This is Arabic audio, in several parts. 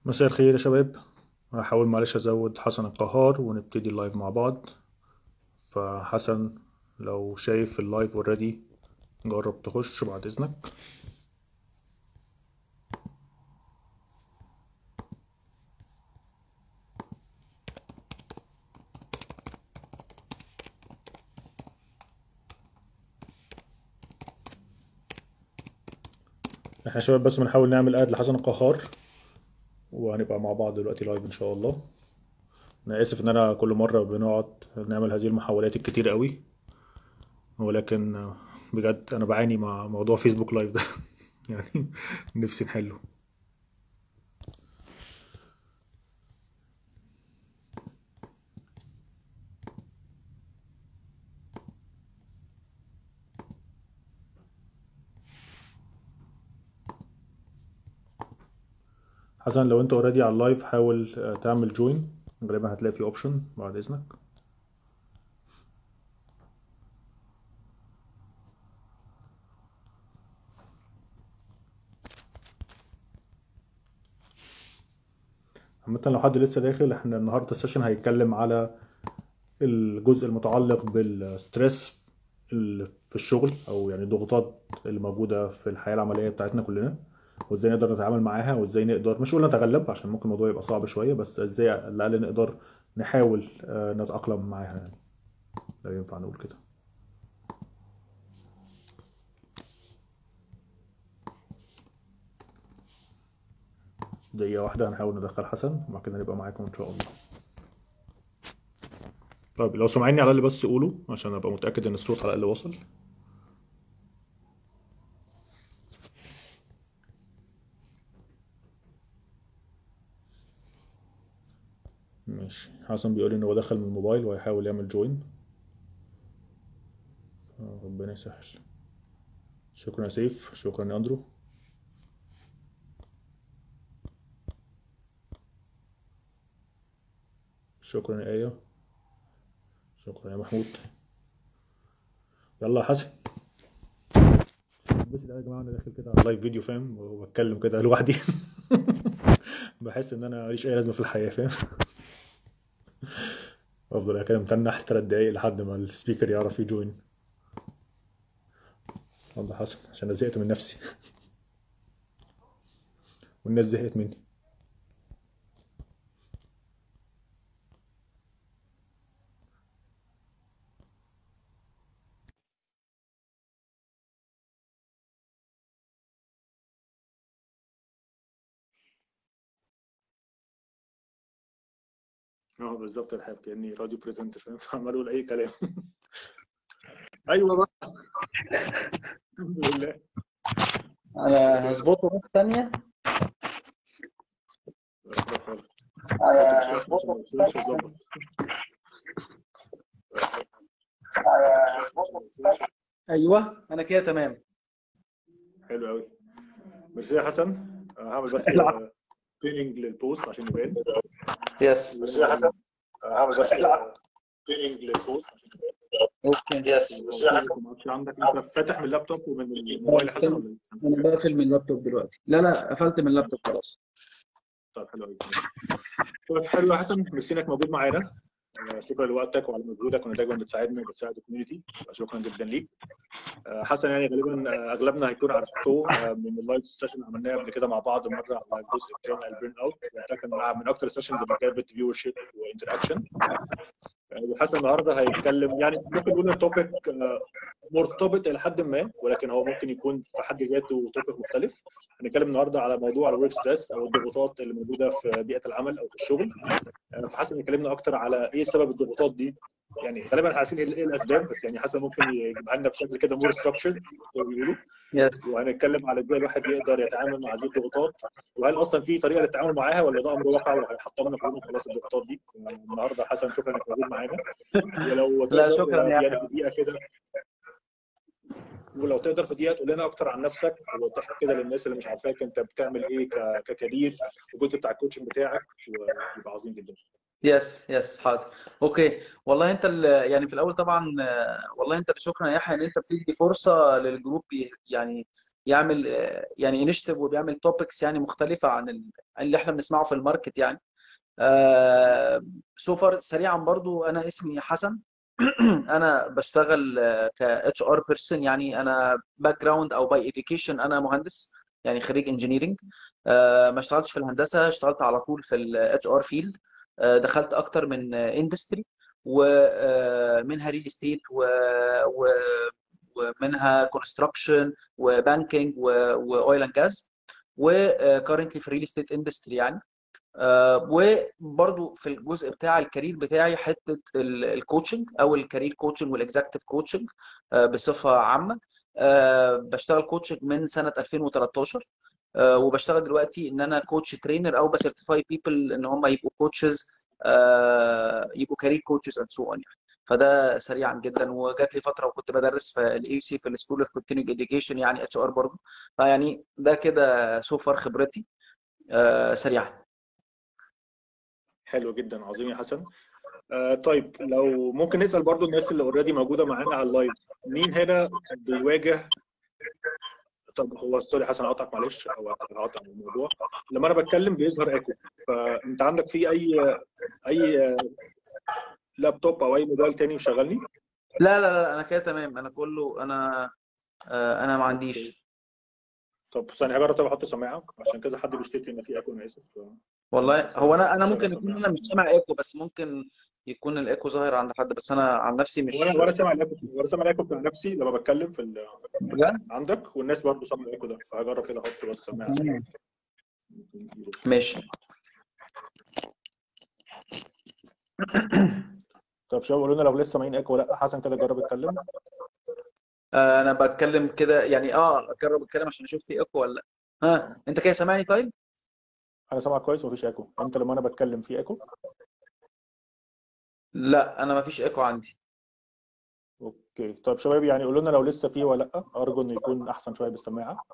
مساء الخير يا شباب. هحاول معلش ازود حسن القهار ونبتدي اللايف مع بعض. فحسن، لو شايف اللايف اوريدي جرب تخش بعد اذنك. احنا يا شباب بس بنحاول نعمل اد لحسن القهار، وهنبقى مع بعض دلوقتي لايف ان شاء الله. انا اسف ان انا كل مره بنقعد نعمل هذه المحاولات الكتير قوي، ولكن بجد انا بعاني مع موضوع فيسبوك لايف ده. يعني نفسي نحله. حسن، لو انت اوريدي على اللايف حاول تعمل جوين، غالبا هتلاقي في اوبشن بعد اذنك. عامة لو حد لسه داخل، احنا النهارده السيشن هيتكلم على الجزء المتعلق بالستريس اللي في الشغل، او يعني الضغوطات اللي موجودة في الحياة العملية بتاعتنا كلنا، وازاي نقدر نتعامل معاها، وازاي نقدر مش قلنا نتغلب عشان ممكن الموضوع يبقى صعب شوية، بس ازاي على الاقل نقدر نحاول نتأقلم معاها يعني، لو ينفع نقول كده. دقيقة واحدة هنحاول ندخل حسن وبعد كده نبقى معاكم ان شاء الله. طيب لو سامعيني على اللي بس قولوا عشان ابقى متأكد ان الصوت على الاقل وصل. ماشي، حسن بيقول ان هو دخل من الموبايل وهيحاول يعمل جوين. ربنا يسهل. شكرا يا سيف، شكرا يا اندرو. شكرا يا ايه. شكرا يا محمود. يلا يا حسن. بس ده يا جماعه انا داخل كده على لايف فيديو فاهم، وبتكلم كده لوحدي. بحس ان انا ماليش اي لازمه في الحياه فاهم. افضل كده متنح 3 دقايق لحد ما السبيكر يعرف يجوين. يلا حسن عشان انا زهقت من نفسي. والناس زهقت مني. اه بالظبط، الحاب كاني راديو بريزنتر فاهم، عمال اقول اي كلام. ايوه بقى. الحمد لله. انا هظبطه بس ثانية. خالص. حط مصباح عشان ما يفصلش وظبط. ايوه انا كده تمام. حلو قوي. ميرسي يا حسن. هعمل بس بيننج للبوست عشان يبان. يس. ميرسي يا حسن. هعمل بس بيننج للبوست عشان يبان. اوكي. يس ميرسي يا حسن. ما اعرفش عندك انت فاتح من اللابتوب ومن الموبايل يا حسن ولا لسه؟ انا بقفل من اللابتوب دلوقتي. لا قفلت من اللابتوب خلاص. طيب حلو قوي. طيب حلو يا حسن، ميرسي انك موجود معانا. شكرا لوقتك وعلى مجهودك، وانك دايما بتساعدنا وبتساعد الكوميونتي. شكرا جدا ليك. حسن يعني غالبا اغلبنا هيكون عارفه من اللايف سيشن اللي عملناها قبل كده مع بعض مره على الجزء بتاع البرن اوت، وده كان من اكثر السيشنز اللي جابت فيور شيب وانتراكشن. وحسن النهارده هيتكلم، يعني ممكن نقول التوبيك مرتبط الى حد ما، ولكن هو ممكن يكون في حد ذاته توبيك مختلف. هنتكلم النهارده على موضوع الورك ستريس او الضغوطات اللي موجوده في بيئه العمل او في الشغل. فحسن اتكلمنا اكتر على ايه سبب الضغوطات دي. يعني غالبا عارفين ايه الاسباب، بس يعني حسن ممكن يجيبها لنا بشكل كده مور ستراكشرد زي ما بيقولوا. يس. وهنتكلم على ازاي الواحد يقدر يتعامل مع هذه الضغوطات، وهل اصلا في طريقه للتعامل معاها ولا ده امر واقع وهيحطمنا كلنا خلاص الضغوطات دي. النهارده حسن شكرا انك موجود معانا. ولو لا تقدر شكرا يا يعني احمد. في دقيقه كده، تقول لنا اكتر عن نفسك وتحكي كده للناس اللي مش عارفاك انت بتعمل ايه ككارير، والجزء بتاع الكوتشنج بتاعك، ويبقى عظيم جدا. يس حاضر. اوكي. والله انت يعني في الاول طبعا والله انت اللي شكرا يا يحيى ان انت بتدي فرصه للجروب يعني يعمل يعني انيشيتيف وبيعمل توبكس يعني مختلفه عن اللي احنا بنسمعه في الماركت يعني. سو فار سريعا برضو، انا اسمي حسن. انا بشتغل ك اتش ار بيرسون، يعني انا باك جراوند او باي اديوكيشن انا مهندس، يعني خريج انجينيرنج. ما اشتغلتش في الهندسه، اشتغلت على طول في الاتش ار فيلد. دخلت اكتر من اندستري، ومنها ريل استيت ومنها كونستراكشن وبانكينج واويل اند جاز، وكارنتلي في ريل استيت اندستري يعني. وبرضو في الجزء بتاع الكارير بتاعي حته الكوتشنج او الكارير كوتشنج والاكزاكتيف كوتشنج بصفه عامه. بشتغل كوتشنج من سنه 2013. وبشتغل دلوقتي ان انا كوتش ترينر او بسيرتيفاي بيبل ان هم يبقوا كوتشز، يبقوا كارير كوتشز اند سو اون يعني. فده سريعا جدا. وجات لي فتره وكنت بدرس في الاي سي في السكول اوف كونتينيوج اديوكيشن، يعني اتش ار برضه. فيعني ده كده سو فار خبرتي سريعا. حلو جدا، عظيم يا حسن. طيب لو ممكن نسال برضو الناس اللي اوريدي موجوده معانا على اللايف، مين هنا بيواجه؟ طب هو سوري حسن اقطعك معلش، او هقطع الموضوع. لما انا بتكلم بيظهر ايكو، فانت عندك في اي لابتوب او اي موبايل تاني مشغلني؟ لا لا لا، انا كده تمام، انا كله انا ما اوكي. عنديش. طب ثانيه هجرب، طب احط سماعه عشان كذا حد بيشتكي ان في ايكو، انا اسف. والله هو ثانيه انا ممكن نشغل يكون سماعه. انا مش سامع ايكو، بس ممكن يكون الايكو ظاهر عند حد، بس انا عن نفسي مش. وانا سامع الايكو، وانا سامع الايكو بتاع نفسي لما بتكلم بجد؟ عندك، والناس برضه سامعه الايكو ده، فهجرب كده احط بس سماعه ثانيه. ماشي. طب شباب قولوا لنا لو لسه سامعين ايكو ولا لا. حسن كده جرب اتكلم. انا بتكلم كده يعني، اجرب اتكلم عشان اشوف في ايكو ولا لا. انت كده سامعني طيب؟ انا سامعك كويس ومفيش ايكو. انت لما انا بتكلم في ايكو؟ لا، انا ما فيش ايكو عندي. اوكي. طب شباب يعني قولوا لنا لو لسه فيه ولا لا، ارجو انه يكون احسن شويه بالسماعه.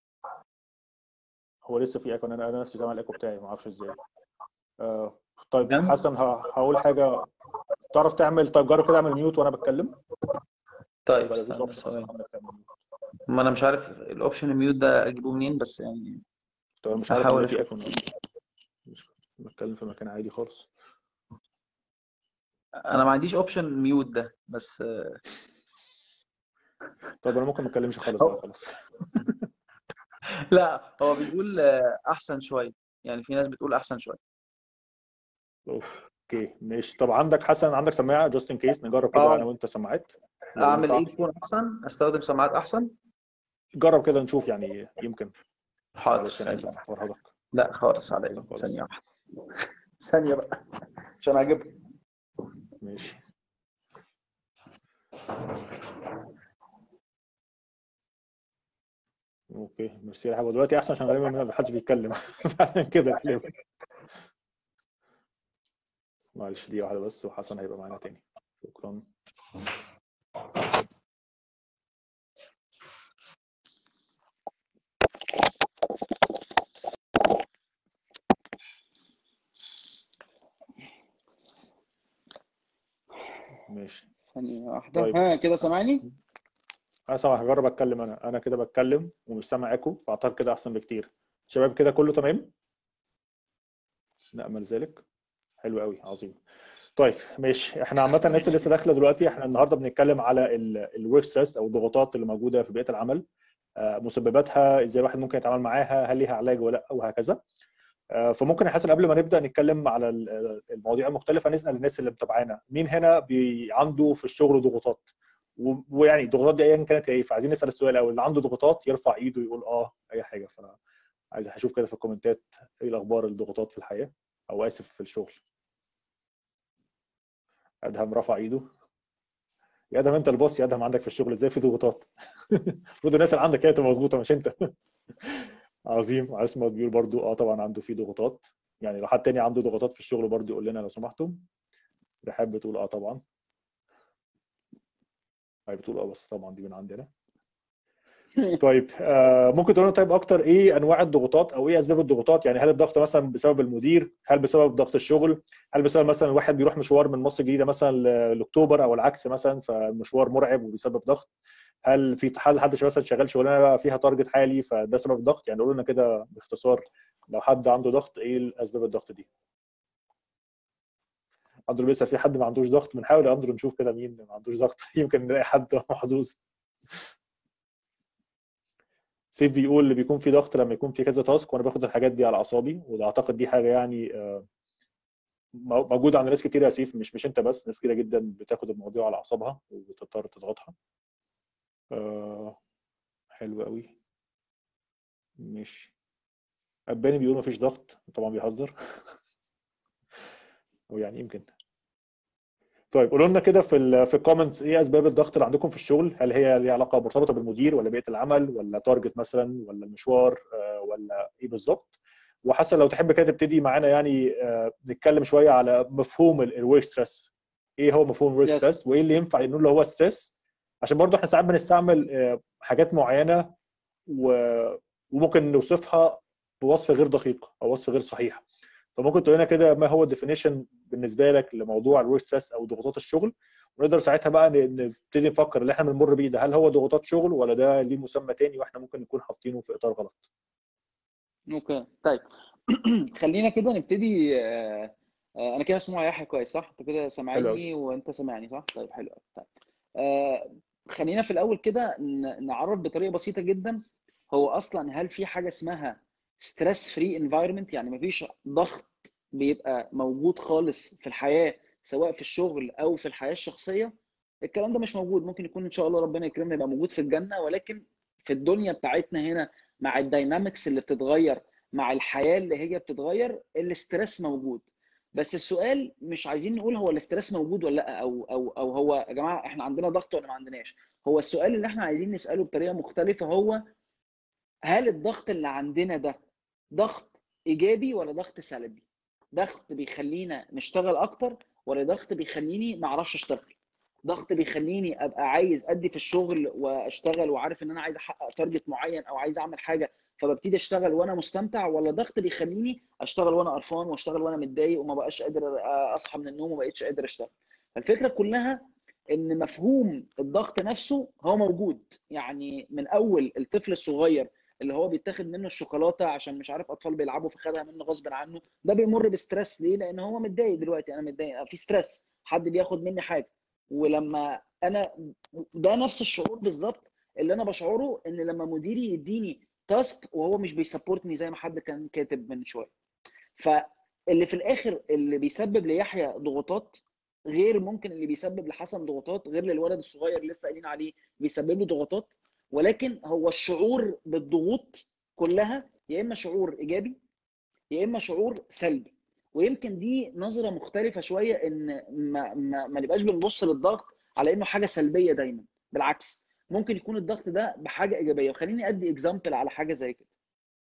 هو لسه في ايكو، انا نفسي سامع الايكو بتاعي، ما اعرفش ازاي. طيب بجد؟ حسن هقول حاجه. تعرف تعمل، طيب جرب كده اعمل ميوت وانا بتكلم. طيب ولا مفيش استنى اوبشن اصلا ثواني. انك تعمل ميوت؟ ما انا مش عارف الاوبشن الميوت ده اجيبه منين، بس يعني طب مش عارف ان هحاول في اشوف. ايكو. مش بتكلم في مكان عادي خالص. انا ما عنديش اوبشن ميوت ده، بس طب انا ممكن ما اتكلمش خالص بقى، هو خلاص. لا، هو بيقول احسن شويه، يعني في ناس بتقول احسن شويه. اوكي ماشي. طب عندك حسن، عندك سماعه جاست ان كيس نجرب كده انا اه، وانت سماعات لو اعمل ينفع؟ ايرفون احسن، استخدم سماعات احسن. جرب كده نشوف يعني يمكن. حاضر معلش انا ثانيه. اسف فرهدك. لا خالص لا عليا، ثانيه خالص. واحده. ثانيه بقى عشان اجيب. ماشي. اوكي ميرسي يا حبيبي. دلوقتي احسن عشان غالبا ما حدش بيتكلم. فعلا كده غالبا. معلش دي واحده بس وحسن هيبقى معانا تاني. شكرا. ماشي. ثانيه واحده، طيب كده سامعني؟ انا سامع، هجرب اتكلم. انا كده بتكلم ومش سامع ايكو، فاعتقد كده احسن بكتير. شباب كده كله تمام؟ نأمل ذلك. حلو قوي، عظيم. طيب ماشي. احنا عامه الناس اللي لسه داخله دلوقتي، احنا النهارده بنتكلم على الورك ستريس او الضغوطات اللي موجوده في بيئه العمل، مسبباتها، ازاي الواحد ممكن يتعامل معاها، هل ليها علاج ولا لا، وهكذا. فممكن يا حسن قبل ما نبدا نتكلم على المواضيع المختلفه، نسال الناس اللي متابعانا مين هنا عنده في الشغل ضغوطات، ويعني الضغوطات دي ايا كانت ايه. فعايزين نسال السؤال الاول، اللي عنده ضغوطات يرفع ايده يقول اي حاجه. فعايز اشوف كده في الكومنتات ايه الاخبار الضغوطات في الحياه، او اسف في الشغل. ادهم رفع ايده. يا ادهم انت البوس، يا ادهم عندك في الشغل ازاي في ضغوطات؟ المفروض الناس اللي عندك هي تبقى مظبوطه مش انت. عظيم. عصمت بيقول برضو طبعا عنده في ضغوطات. يعني لو حد تاني عنده ضغوطات في الشغل برضو يقول لنا لو سمحتم. رحاب بتقول طبعا. هي بتقول بس طبعا دي من عندنا. طيب ممكن تقول لنا طيب اكتر ايه انواع الضغوطات او ايه اسباب الضغوطات؟ يعني هل الضغط مثلا بسبب المدير، هل بسبب ضغط الشغل، هل بسبب مثلا الواحد بيروح مشوار من مصر الجديده مثلا لاكتوبر او العكس مثلا فالمشوار مرعب وبيسبب ضغط، هل في حد مثلا شغال شغلانه فيها تارجت عالي فده سبب الضغط؟ يعني قولوا لنا كده باختصار لو حد عنده ضغط ايه اسباب الضغط دي. اندرو لسه في حد ما عندوش ضغط؟ بنحاول يا اندرو نشوف كده مين ما عندوش ضغط يمكن نلاقي حد محظوظ. سيف بيقول اللي بيكون في ضغط لما يكون في كذا تاسك وانا باخد الحاجات دي على اعصابي، وده اعتقد دي حاجه يعني موجوده عند ناس كتير يا سيف، مش انت بس، ناس كتير جدا بتاخد الموضوع على اعصابها وبتضطر تضغطها. حلو قوي. ماشي. اباني بيقول مفيش ضغط، طبعا بيهزر ويعني يمكن. طيب قولوا لنا كده في الكومنتس ايه اسباب الضغط اللي عندكم في الشغل؟ هل هي ليها علاقه مرتبطه بالمدير ولا بيئه العمل ولا تارجت مثلا ولا المشوار ولا ايه بالظبط؟ وحسن لو تحب كده تبتدي معانا يعني نتكلم شويه على مفهوم الورك ستريس. ايه هو مفهوم الورك يس. ستريس وايه اللي ينفع نقول له هو ستريس؟ عشان برضه احنا ساعات بنستعمل حاجات معينه وممكن نوصفها بوصف غير دقيق او وصف غير صحيح. فممكن تقول لنا كده ما هو الديفينيشن بالنسبه لك لموضوع الورك ستريس او ضغوطات الشغل، ونقدر ساعتها بقى نبتدي نفكر اللي احنا بنمر بيه ده هل هو ضغوطات شغل ولا ده ليه مسمى تاني واحنا ممكن نكون حاطينه في اطار غلط. اوكي طيب. خلينا كده نبتدي. انا كده مسموع يا يحيى كويس صح؟ انت كده حلو قوي. سامعني وانت سامعني صح؟ طيب حلو قوي. طيب آه، خلينا في الاول كده نعرف بطريقه بسيطه جدا. هو اصلا هل في حاجه اسمها ستريس فري انفايرمنت؟ يعني مفيش ضغط بيبقى موجود خالص في الحياه، سواء في الشغل او في الحياه الشخصيه. الكلام ده مش موجود. ممكن يكون ان شاء الله ربنا يكرمنا يبقى موجود في الجنه، ولكن في الدنيا بتاعتنا هنا مع الداينامكس اللي بتتغير، مع الحياه اللي هي بتتغير، الاسترس موجود. بس السؤال مش عايزين نقول هو الاسترس موجود ولا لا، او هو يا جماعه احنا عندنا ضغط ولا ما عندناش. هو السؤال اللي احنا عايزين نساله بطريقه مختلفه هو هل الضغط اللي عندنا ده ضغط ايجابي ولا ضغط سلبي؟ ضغط بيخلينا نشتغل اكتر ولا ضغط بيخليني ما اعرفش اشتغل؟ ضغط بيخليني ابقى عايز ادي في الشغل واشتغل وعارف ان انا عايز احقق تارجت معين او عايز اعمل حاجه فببتدي اشتغل وانا مستمتع، ولا ضغط بيخليني اشتغل وانا قرفان واشتغل وانا متضايق وما بقاش قادر اصحى من النوم وما بقتش قادر اشتغل؟ الفكره كلها ان مفهوم الضغط نفسه هو موجود. يعني من اول الطفل الصغير اللي هو بيتاخد منه الشوكولاته عشان مش عارف اطفال بيلعبوا فخدها منه غصب عنه، ده بيمر بستريس. ليه؟ لان هو متضايق دلوقتي، انا متضايق في ستريس، حد بياخد مني حاجه. ولما انا ده نفس الشعور بالظبط اللي انا بشعره ان لما مديري يديني تاسك وهو مش بيسبورتني زي ما حد كان كاتب من شويه. فاللي في الاخر اللي بيسبب ليحيى ضغوطات غير ممكن اللي بيسبب لحسن ضغوطات، غير للولد الصغير اللي لسه قايلين عليه بيسبب له ضغوطات. ولكن هو الشعور بالضغوط كلها يا اما شعور ايجابي يا اما شعور سلبي. ويمكن دي نظره مختلفه شويه، ان ما نبقاش بنبص للضغط على انه حاجه سلبيه دايما. بالعكس، ممكن يكون الضغط ده بحاجه ايجابيه. وخليني ادي اكزامبل على حاجه زي كده.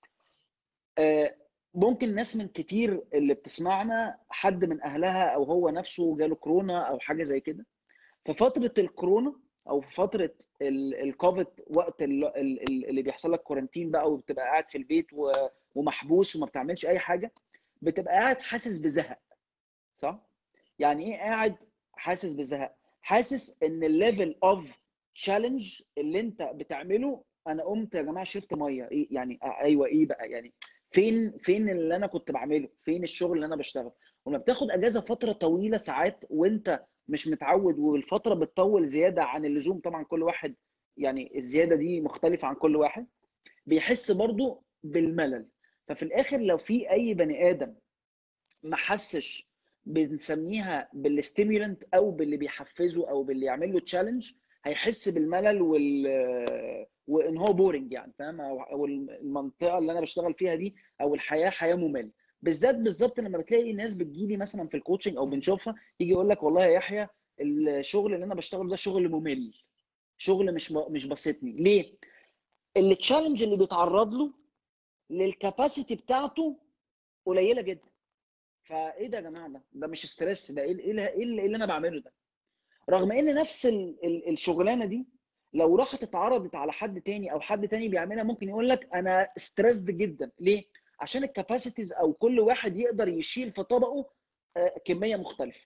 ممكن ناس من كتير اللي بتسمعنا حد من اهلها او هو نفسه جاله كورونا او حاجه زي كده. في فتره الكورونا او في فتره الكوفيد، وقت اللي بيحصل لك كورنتين بقى وبتبقى قاعد في البيت ومحبوس وما بتعملش اي حاجه، بتبقى قاعد حاسس بزهق. صح؟ يعني ايه قاعد حاسس بزهق؟ حاسس ان الليفل اوف تشالنج اللي انت بتعمله، انا قمت يا جماعه شربت ميه ايه يعني؟ ايوه ايه بقى يعني؟ فين اللي انا كنت بعمله؟ فين الشغل اللي انا بشتغله؟ ولما بتاخد اجازه فتره طويله ساعات وانت مش متعود والفتره بتطول زياده عن اللزوم، طبعا كل واحد يعني الزياده دي مختلفه عن كل واحد، بيحس برضو بالملل. ففي الاخر لو في اي بني ادم ما حسش، بنسميها بالستيمولنت او باللي بيحفزه او باللي يعمل له تشالنج، هيحس بالملل وان هو بورنج يعني، فاهم؟ او المنطقه اللي انا بشتغل فيها دي او الحياه حياه ممله. بالذات بالظبط لما بتلاقي ناس بتجيلي مثلا في الكوتشنج او بنشوفها يجي يقول لك والله يا يحيى الشغل اللي انا بشتغله ده شغل ممل، شغل مش بسطني. ليه؟ التشالنج اللي بيتعرض له للكاباسيتي بتاعته قليله جدا. فايه ده يا جماعه؟ ده مش ستريس، ده ايه اللي انا بعمله ده؟ رغم ان نفس الشغلانه دي لو راحت اتعرضت على حد تاني او حد تاني بيعملها ممكن يقول لك انا ستريسد جدا. ليه؟ عشان الكاباسيتيز او كل واحد يقدر يشيل في طبقه كميه مختلفه.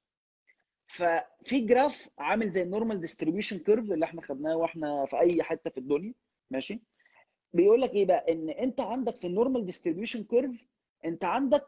ففي جراف عامل زي النورمال ديستريبيوشن كيرف اللي احنا خدناه واحنا في اي حته في الدنيا، ماشي؟ بيقول لك ايه بقى؟ ان انت عندك في النورمال ديستريبيوشن كيرف انت عندك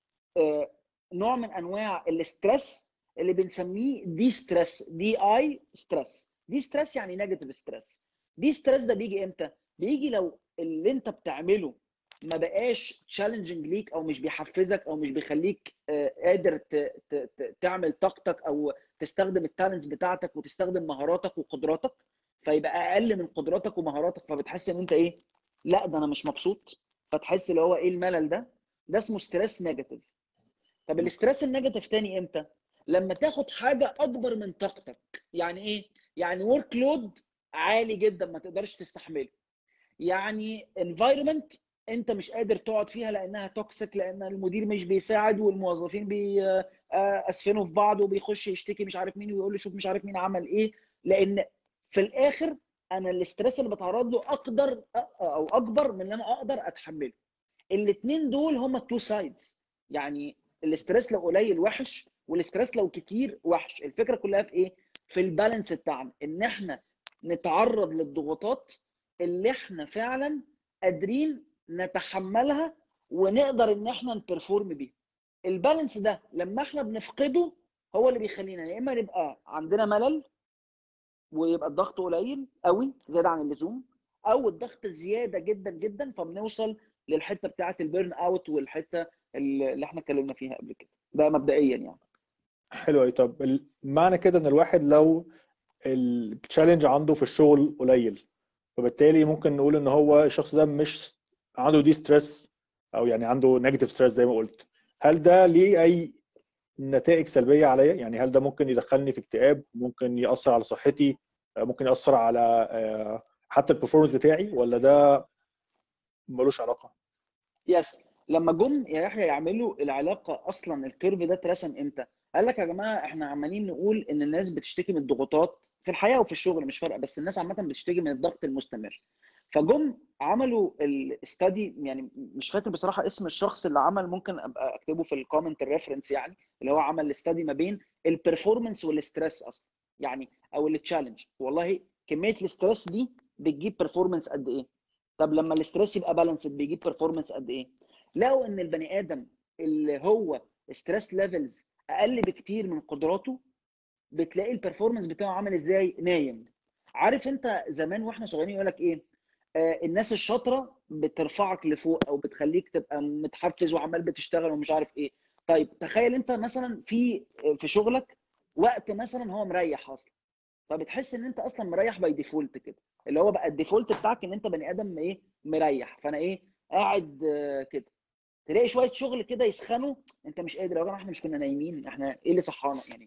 نوع من انواع الاسترس اللي بنسميه دي ستريس، دي اي ستريس. دي ستريس يعني نيجاتيف ستريس. دي ستريس ده بيجي امتى؟ بيجي لو اللي انت بتعمله ما بقاش تشالنجنج ليك، او مش بيحفزك، او مش بيخليك قادر تعمل طاقتك او تستخدم التالنتس بتاعتك وتستخدم مهاراتك وقدراتك، فيبقى اقل من قدراتك ومهاراتك، فبتحس ان انت ايه؟ لا ده انا مش مبسوط، فتحس اللي هو ايه الملل ده. ده اسمه ستريس نيجاتيف. طب الاسترس النيجاتيف تاني امتى؟ لما تاخد حاجه اكبر من طاقتك. يعني ايه؟ يعني ورك لود عالي جدا ما تقدرش تستحمله. يعني انفايرمنت انت مش قادر تقعد فيها لانها توكسيك، لان المدير مش بيساعد والموظفين اسفنوا في بعض وبيخش يشتكي مش عارف مين ويقول له شوف مش عارف مين عمل ايه. لان في الاخر انا الاسترس اللي بتعرض له اقدر او اكبر من اللي انا اقدر اتحمله. الاثنين دول هما التو سايدز. يعني الاسترس لو قليل وحش، والاسترس لو كتير وحش. الفكره كلها في ايه؟ في البالانس بتاعنا، ان احنا نتعرض للضغوطات اللي احنا فعلا قادرين نتحملها ونقدر ان احنا نبرفورم بيها. البالانس ده لما احنا بنفقده هو اللي بيخلينا يا اما نبقى عندنا ملل ويبقى الضغط قليل قوي زياده عن اللزوم، او الضغط زياده جدا جدا فبنوصل للحته بتاعه البيرن اوت والحته اللي احنا اتكلمنا فيها قبل كده. ده مبدئيا يعني. حلو قوي. طب معنى كده ان الواحد لو التشالنج عنده في الشغل قليل، فبالتالي ممكن نقول ان هو الشخص ده مش عنده دي ستريس، او يعني عنده نيجاتيف ستريس زي ما قلت. هل ده ليه اي نتائج سلبيه عليا؟ يعني هل ده ممكن يدخلني في اكتئاب، ممكن ياثر على صحتي، ممكن ياثر على حتى البرفورمانس بتاعي، ولا ده ملوش علاقه؟ يس. لما جم يا يحيى يعملوا العلاقه، اصلا الكيرف ده اترسم امتى؟ قال لك يا جماعه احنا عمالين نقول ان الناس بتشتكي من الضغوطات في الحياه وفي الشغل، مش فارقه، بس الناس عامه بتشتكي من الضغط المستمر. فجم عملوا الاستادي، يعني مش فاكر بصراحه اسم الشخص اللي عمل، ممكن ابقى اكتبه في الكومنت الريفرنس، يعني اللي هو عمل الاستادي ما بين البرفورمانس والاسترس اصلا، يعني او التشالنج. والله كميه الاسترس دي بتجيب برفورمانس قد ايه؟ طب لما الاسترس يبقى بالانسد بيجيب برفورمانس قد ايه؟ لقوا ان البني ادم اللي هو ستريس ليفلز اقل بكتير من قدراته، بتلاقي البرفورمانس بتاعه عامل ازاي؟ نايم. عارف انت زمان واحنا صغيرين يقول لك ايه؟ الناس الشاطره بترفعك لفوق او بتخليك تبقى متحفز وعمال بتشتغل ومش عارف ايه. طيب تخيل انت مثلا في شغلك وقت مثلا هو مريح اصلا، فبتحس ان انت اصلا مريح باي ديفولت كده، اللي هو بقى الديفولت بتاعك ان انت بني ادم ايه؟ مريح. فانا ايه؟ قاعد كده. تلاقي شويه شغل كده يسخنوا، انت مش قادر. يا جماعه احنا مش كنا نايمين؟ احنا ايه اللي صحانا يعني؟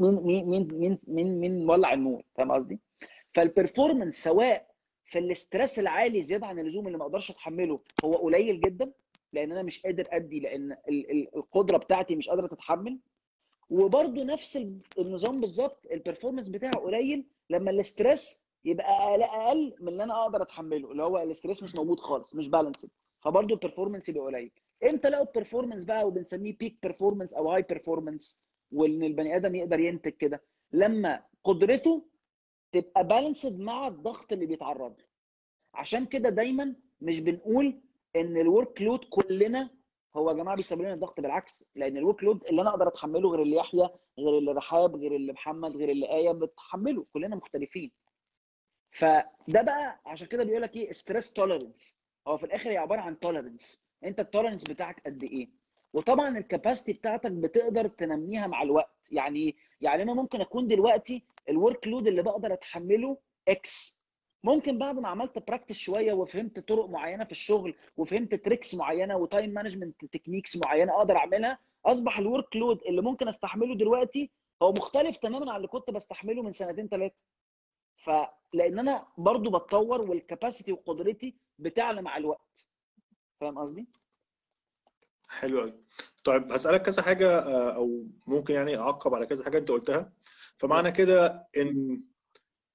مين ولع النور؟ فاهم قصدي؟ فالبرفورمانس سواء في الاسترس العالي زياده عن اللزوم اللي ما اقدرش اتحمله هو قليل جدا، لان انا مش قادر ادي، لان القدره بتاعتي مش قادره تتحمل. وبرده نفس النظام بالظبط، البرفورمانس بتاعه قليل لما الاسترس يبقى اقل من اللي انا اقدر اتحمله، اللي هو الاسترس مش موجود خالص، مش بالانسد، فبرده البرفورمانس يبقى قليل. امتى لقوا البرفورمانس بقى وبنسميه بيك بيرفورمانس او هاي بيرفورمانس، وان البني ادم يقدر ينتج كده؟ لما قدرته تبقى بالانسد مع الضغط اللي بيتعرض له. عشان كده دايما مش بنقول ان الورك لود كلنا هو يا جماعه بيسبب لنا الضغط، بالعكس، لان الورك لود اللي انا اقدر اتحمله غير اللي يحيى، غير اللي رحاب، غير اللي محمد، غير اللي ايه بتحمله، كلنا مختلفين. فده بقى عشان كده بيقول لك ايه؟ ستريس توليرنس. هو في الاخر هي عباره عن توليرنس، انت التوليرنس بتاعك قد ايه؟ وطبعا الكاباسيتي بتاعتك بتقدر تنميها مع الوقت. يعني انا ممكن اكون دلوقتي الورك لود اللي بقدر اتحمله اكس، ممكن بعد ما عملت براكتس شويه وفهمت طرق معينه في الشغل وفهمت تريكس معينه وتايم مانجمنت تكنيكس معينه اقدر اعملها، اصبح الورك لود اللي ممكن استحمله دلوقتي هو مختلف تماما عن اللي كنت بستحمله من سنتين ثلاثه. فلان انا برضو بتطور والكاباسيتي وقدرتي بتعلى مع الوقت. فاهم قصدي؟ حلو قوي. طيب هسألك كذا حاجة، او ممكن يعني اعقب على كذا حاجة انت قلتها. فمعنى كده ان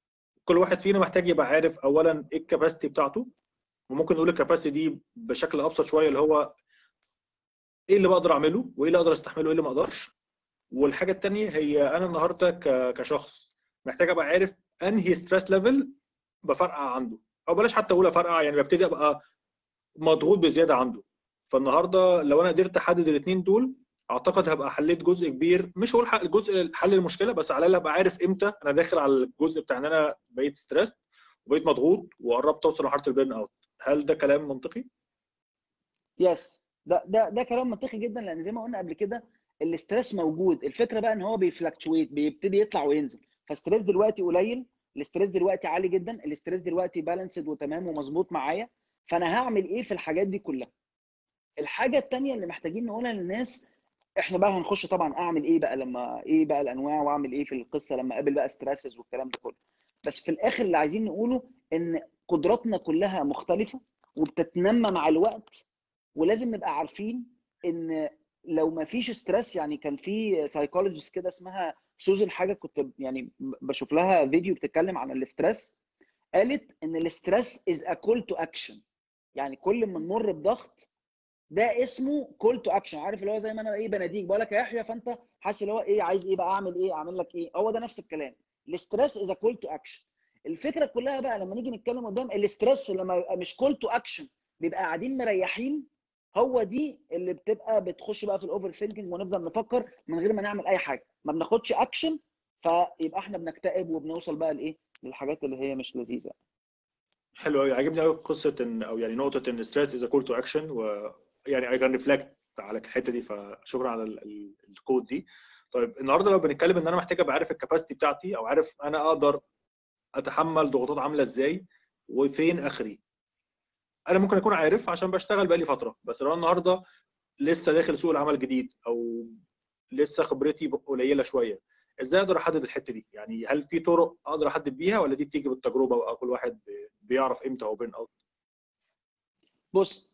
كل واحد فينا محتاج يبقى عارف اولا ايه الكاباسيتي بتاعته، وممكن نقول الكاباسيتي دي بشكل ابسط شويه اللي هو ايه اللي بقدر اعمله وايه اللي اقدر استحمله وايه اللي ما اقدرش. والحاجه الثانيه هي انا النهارده كشخص محتاج ابقى عارف انهي ستريس ليفل بفرقع عنده، او بلاش حتى اقول افرقع، يعني ببتدي ابقى مضغوط بزياده عنده. فالنهارده لو انا قدرت احدد الاثنين دول، اعتقد هبقى حليت جزء كبير، مش هقول جزء حل المشكله، بس على الاقل هبقى عارف امتى انا داخل على الجزء بتاع ان انا بقيت ستريس وبقيت مضغوط وقربت اوصل لمرحله البيرن اوت. هل ده كلام منطقي؟ يس، ده كلام منطقي جدا، لان زي ما قلنا قبل كده الاسترس موجود. الفكره بقى ان هو بيفلكتويت، بيبتدي يطلع وينزل. فالستريس دلوقتي قليل، الاستريس دلوقتي عالي جدا، الاستريس دلوقتي بالانسد وتمام ومظبوط معايا. فانا هعمل ايه في الحاجات دي كلها؟ الحاجه الثانيه اللي محتاجين نقولها للناس، احنا بقى هنخش طبعا اعمل ايه بقى لما ايه بقى الانواع، واعمل ايه في القصه لما اقابل بقى ستريسز والكلام ده كله. بس في الاخر اللي عايزين نقوله ان قدراتنا كلها مختلفه وبتتنمى مع الوقت. ولازم نبقى عارفين ان لو ما فيش ستريس، يعني كان في سايكولوجيست كده اسمها سوزن حاجه، كنت يعني بشوف لها فيديو بتتكلم عن الاستريس. قالت ان الاستريس از ا كول تو اكشن. يعني كل ما نمر بضغط ده اسمه كول تو اكشن. عارف اللي هو زي ما انا ايه بناديك بقول لك يا يحيى، فانت حاسس اللي هو ايه عايز ايه بقى، اعمل ايه، اعمل لك ايه. هو ده نفس الكلام، الاستريس از كول تو اكشن. الفكره كلها بقى لما نيجي نتكلم قدام الاستريس لما يبقى مش كول تو اكشن، بيبقى قاعدين مريحين. هو دي اللي بتبقى بتخش بقى في الاوفر ثينكينج، ونفضل نفكر من غير ما نعمل اي حاجه، ما بناخدش اكشن. فيبقى احنا بنكتئب وبنوصل بقى لايه، للحاجات اللي هي مش لذيذه. حلو قوي، عجبني قوي قصه ان او يعني نقطه ان ستريس از كول تو اكشن، ويعني اي كان ريفلكت على الحته دي، فشكرا على الكود دي. طيب النهارده لو بنتكلم ان انا محتاج ابقى عارف الكاباسيتي بتاعتي، او عارف انا اقدر اتحمل ضغوطات عامله ازاي وفين اخري. انا ممكن اكون عارف عشان بشتغل بقالي فتره، بس لو أنا النهارده لسه داخل سوق العمل جديد، او لسه خبرتي قليله شويه، ازاي اقدر احدد الحته دي؟ يعني هل في طرق اقدر احدد بيها، ولا دي بتيجي بالتجربه بقى كل واحد بيعرف امتى هو بين اوت؟ بص،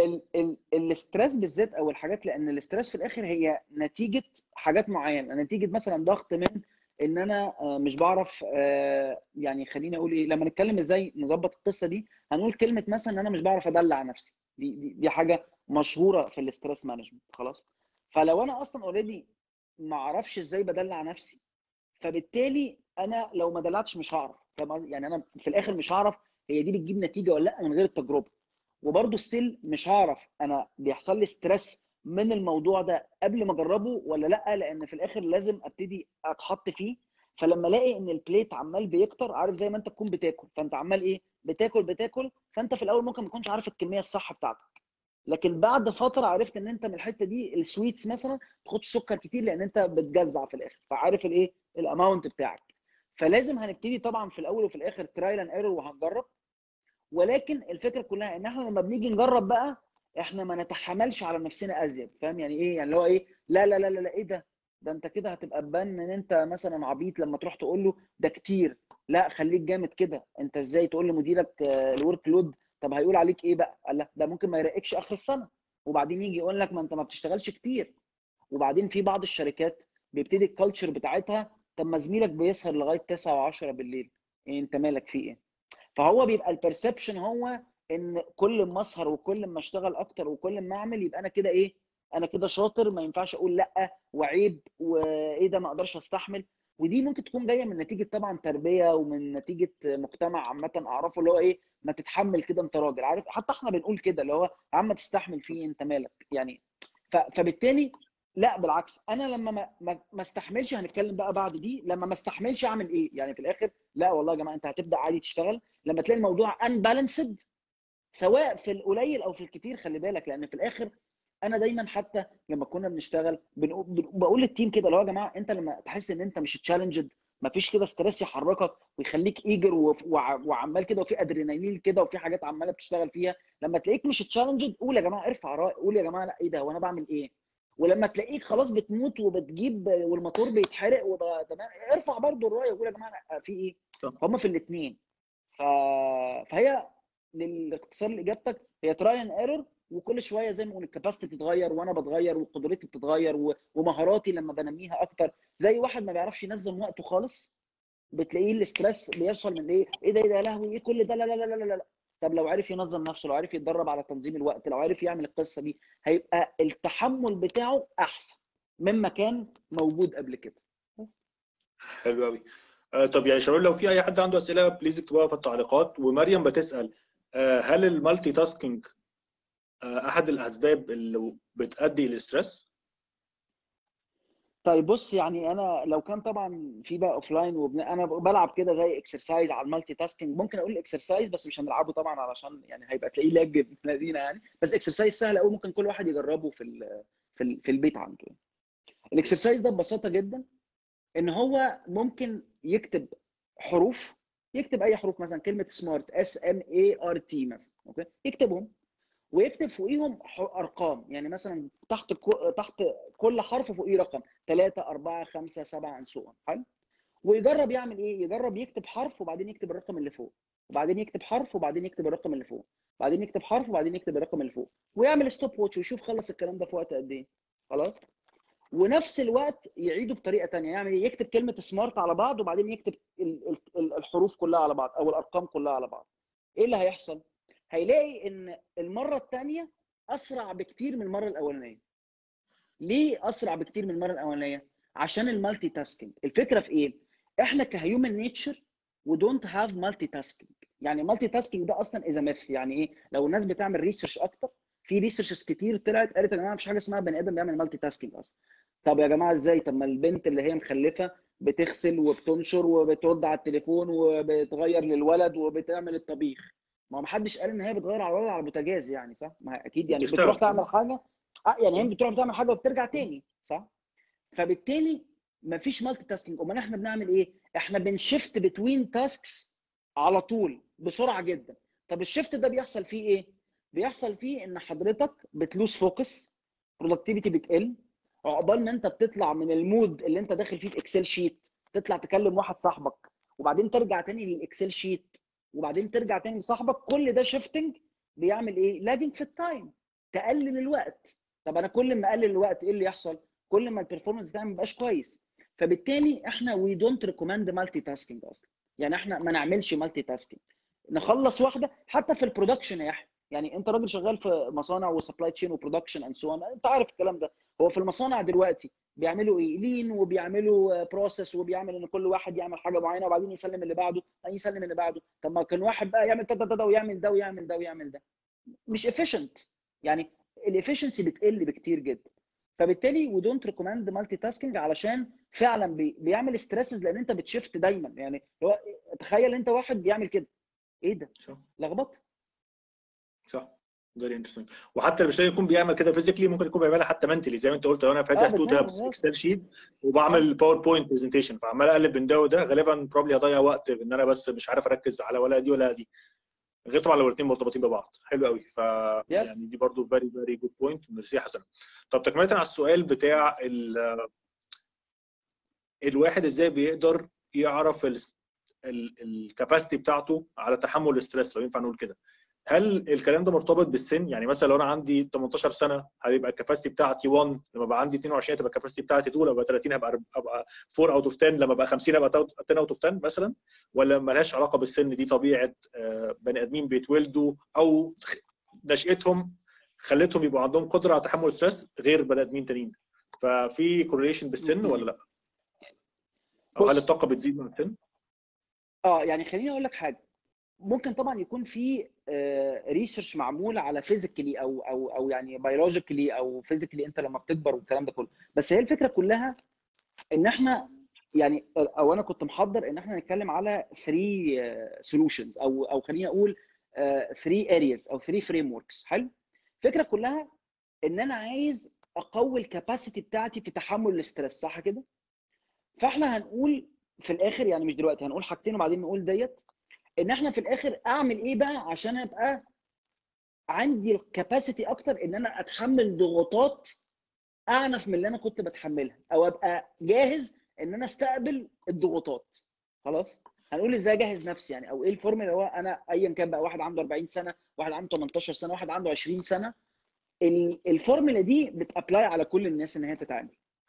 الاسترس بالذات او الحاجات، لان الاسترس في الاخر هي نتيجه حاجات معينه، نتيجه مثلا ضغط من ان انا مش بعرف، يعني خليني اقول ايه، لما نتكلم ازاي نظبط القصه دي هنقول كلمه مثلا ان انا مش بعرف ادلع نفسي. دي حاجه مشهوره في الاسترس مانجمنت. خلاص، فلو انا اصلا اوريدي ما اعرفش ازاي بدلع نفسي، فبالتالي انا لو ما دلعتش مش هعرف. يعني انا في الاخر مش هعرف هي دي بتجيب نتيجه ولا لا من غير التجربه. وبرده ستيل مش هعرف انا بيحصل لي ستريس من الموضوع ده قبل ما اجربه ولا لا، لان في الاخر لازم ابتدي اتحط فيه. فلما الاقي ان البليت عمال بيكتر، عارف زي ما انت تكون بتاكل، فانت عمال ايه بتاكل، فانت في الاول ممكن ما تكونش عارف الكميه الصح بتاعتك. لكن بعد فتره عرفت ان انت من الحته دي السويتس مثلا ما تاخدش سكر كتير، لان انت بتجزع في الاخر، فعارف الايه الاماونت بتاعك. فلازم هنبتدي طبعا في الاول وفي الاخر ترايل اند ايرور وهنجرب. ولكن الفكره كلها ان احنا لما بنيجي نجرب بقى، احنا ما نتحملش على نفسنا ازيد. فاهم يعني ايه؟ يعني اللي هو ايه، لا لا لا لا, لا ايه ده انت كده هتبقى تبان ان انت مثلا عبيط لما تروح تقول له ده كتير. لا خليك جامد كده. انت ازاي تقول لمديرك الورك لود؟ طب هيقول عليك ايه بقى؟ قال لا ده ممكن ما يرقكش اخر السنه، وبعدين يجي يقول لك ما انت ما بتشتغلش كتير. وبعدين في بعض الشركات بيبتدي الكالتشر بتاعتها، طب ما زميلك بيسهر لغايه 9 و10 بالليل، إيه انت مالك فيه ايه؟ فهو بيبقى البرسبشن هو ان كل ما اسهر وكل ما اشتغل اكتر وكل ما اعمل يبقى انا كده ايه، انا كده شاطر، ما ينفعش اقول لا وعيب وايه ده ما اقدرش استحمل. ودي ممكن تكون جايه من نتيجه طبعا تربيه ومن نتيجه مجتمع عامه اعرفه اللي هو ايه، ما تتحمل كده انت راجل. عارف حتى احنا بنقول كده اللي هو يا عم تستحمل فيه انت مالك يعني. فبالتالي لا بالعكس، انا لما ما استحملش، هنتكلم بقى بعد دي لما ما استحملش اعمل ايه يعني في الاخر. لا والله يا جماعه انت هتبدا عادي تشتغل لما تلاقي الموضوع انبالانسد، سواء في القليل او في الكتير. خلي بالك، لان في الاخر انا دايما حتى لما كنا بنشتغل بقول للتيم كده اللي هو يا جماعه انت لما تحس ان انت مش تشالنجد، مفيش كده ستريس يحركك ويخليك ايجر وعمال كده وفي ادرينالين كده وفي حاجات عماله بتشتغل فيها، لما تلاقيك مش تشالنجد قول يا جماعه ارفع راي، قول يا جماعه لا ايه ده وانا بعمل ايه. ولما تلاقيك خلاص بتموت وبتجيب والموتور بيتحرق تمام، ارفع برضو الرايه وقول يا جماعه لا في ايه. هم في الاثنين. ف... فهي للاختصار لاجابتك هي تراي اند ايرور، وكل شويه زي ما بقول الكباستي تتغير وانا بتغير وقدرتي بتتغير ومهاراتي لما بنميها اكتر. زي واحد ما بيعرفش ينظم وقته خالص، بتلاقيه الاسترس بيحصل من ايه ده يا لهوي ايه كل ده، لا لا لا لا لا لا. طب لو عرف ينظم نفسه، لو عرف يتدرب على تنظيم الوقت، لو عرف يعمل القصه دي، هيبقى التحمل بتاعه احسن مما كان موجود قبل كده. حلو قوي. طب يعني شباب، لو في اي حد عنده اسئله بليز اكتبوها في التعليقات. ومريم بتسال هل المالتي تاسكينج احد الاسباب اللي بتؤدي للستريس؟ طيب بص، يعني انا لو كان طبعا في بقى اوف لاين انا بلعب كده زي اكسرسايز على المالتي تاسكينج، ممكن اقول اكسرسايز بس مش هنلعبه طبعا علشان يعني هيبقى تلاقيه لاج ابن الذين يعني، بس اكسرسايز سهل قوي ممكن كل واحد يجربه في البيت عنده. الاكسرسايز ده ببساطه جدا ان هو ممكن يكتب حروف، يكتب اي حروف، مثلا كلمه سمارت SMART مثلا، اوكي، يكتبهم ويكتب فوقيهم ارقام، يعني مثلا تحت كل حرف فوقيه رقم 3 4 5 7 and so on. حلو. ويجرب يعمل ايه؟ يجرب يكتب حرف وبعدين يكتب الرقم اللي فوق، وبعدين يكتب حرف وبعدين يكتب الرقم اللي فوق، بعدين يكتب حرف وبعدين يكتب الرقم اللي فوق، ويعمل ستوب واتش ويشوف خلص الكلام ده في وقت قد ايه. خلاص. ونفس الوقت يعيده بطريقه ثانيه، يعمل ايه؟ يكتب كلمه سمارت على بعض وبعدين يكتب الحروف كلها على بعض او الارقام كلها على بعض. ايه اللي هيحصل؟ هيلاقي ان المره الثانيه اسرع بكتير من المره الاولانيه. ليه اسرع بكتير من المره الاولانيه؟ عشان المالتي تاسكينج. الفكره في ايه؟ احنا كهيومن نيتشر ودونت هاف مالتي تاسكينج. يعني مالتي تاسكينج ده اصلا از ميث. يعني ايه؟ لو الناس بتعمل ريسيرش اكتر، في ريسيرشز كتير طلعت قالت يا جماعه مفيش حاجه اسمها بني ادم بيعمل مالتي تاسكينج اصلا. طب يا جماعه ازاي؟ طب ما البنت اللي هي مخلفه بتغسل وبتنشر وبترد على التليفون وبتغير للولد وبتعمل الطبيخ. ما هو محدش قال ان هي بتغير على الولد على البوتاجاز يعني، صح؟ ما اكيد يعني بتروح بتشتغل صح؟ تعمل حاجه. يعني هي بتروح بتعمل حاجه وبترجع تاني، صح؟ فبالتالي مفيش مالتي تاسكينج. امال احنا بنعمل ايه؟ احنا بنشفت بتوين تاسكس على طول بسرعه جدا. طب الشفت ده بيحصل فيه ايه؟ بيحصل فيه ان حضرتك بتلوس فوكس، برودكتيفيتي بتقل، عقبال ما انت بتطلع من المود اللي انت داخل فيه في اكسل شيت، تطلع تكلم واحد صاحبك وبعدين ترجع تاني للاكسل شيت وبعدين ترجع تاني لصاحبك. كل ده شيفتنج بيعمل ايه؟ لاجنج في التايم، تقلل الوقت. طب انا كل ما اقلل الوقت ايه اللي يحصل؟ كل ما البرفورمانس بتاعي ما يبقاش كويس. فبالتالي احنا وي دونت ريكومند مالتي تاسكينج اصلا. يعني احنا ما نعملش مالتي تاسكينج، نخلص واحده. حتى في البرودكشن يا احمد، يعني انت راجل شغال في مصانع وسبلاي تشين وبرودكشن اند سو، انت عارف الكلام ده. هو في المصانع دلوقتي بيعملوا ايه؟ لين، وبيعملوا بروسيس، وبيعمل ان كل واحد يعمل حاجه معينه وبعدين يسلم اللي بعده، بعدين يسلم اللي بعده. طب ما كان واحد بقى يعمل ده ويعمل ده ويعمل ده ويعمل ده، مش efficient. يعني الافشنسي بتقل بكتير جدا. فبالتالي we don't recommend multi tasking علشان فعلا بيعمل ستريسز، لان انت بتشفت دايما. يعني هو تخيل انت واحد بيعمل كده، ايه ده؟ صح لخبط. صح. فيري انترستنج. وحتى مش لازم يكون بيعمل كده فيزيكلي، ممكن يكون بيعملها حتى منتلي زي ما انت قلت. لو انا فاتح تو بدماغه تابس اكسل شيت وبعمل باوربوينت برزنتيشن فعمال اقلب من ده وده، غالبا بروبلي هضيع وقت ان انا بس مش عارف اركز على ولا دي ولا دي، غير طبعا لو الاثنين مرتبطين ببعض. حلو قوي. يس. يعني دي برضو فيري فيري جود بوينت. ميرسي يا حسن. طب تكمله على السؤال بتاع الواحد ازاي بيقدر يعرف الكاباسيتي بتاعته على تحمل الستريس، لو ينفع نقول كده. هل الكلام ده مرتبط بالسن؟ يعني مثلا لو انا عندي 18 سنه هيبقى الكاباسيتي بتاعتي 1، لما بقى عندي 22 هتبقى الكاباسيتي بتاعتي 2، لما بقى 30 هبقى 4 اوت اوف 10، لما بقى 50 هبقى 10 اوت اوف 10 مثلا؟ ولا مالهاش علاقه بالسن؟ دي طبيعه بني ادمين بيتولدوا او نشأتهم خلتهم يبقوا عندهم قدره على تحمل الستريس غير بني ادمين تانيين. ففي كورليشن بالسن ولا لا؟ او هل بص، الطاقه بتزيد مع السن؟ يعني خليني اقول لك حاجه. ممكن طبعا يكون في ريسيرش معمول على فيزيكالي او يعني بيولوجيكالي او فيزيكالي انت لما بتكبر والكلام ده كله. بس هي الفكره كلها ان احنا يعني، او انا كنت محضر ان احنا نتكلم على 3 سولوشنز او خليني اقول 3 ارياز او 3 فريم وركس. حلو. الفكره كلها ان انا عايز اقوي الكاباسيتي بتاعتي في تحمل الاسترس، صح كده؟ فاحنا هنقول في الاخر، يعني مش دلوقتي، هنقول حاجتين وبعدين نقول ديت، ان احنا في الاخر اعمل ايه بقى عشان ابقى عندي الكاباسيتي اكتر ان انا اتحمل ضغوطات اعنف من اللي انا كنت بتحملها، او ابقى جاهز ان انا استقبل الضغوطات. خلاص. هنقول ازاي اجهز نفسي يعني، او ايه الفورمولا اللي هو انا ايا كان بقى، واحد عنده 40 سنه، واحد عنده 18 سنه، واحد عنده 20 سنه، الفورمولا دي بتابلاي على كل الناس ان هي تتعامل.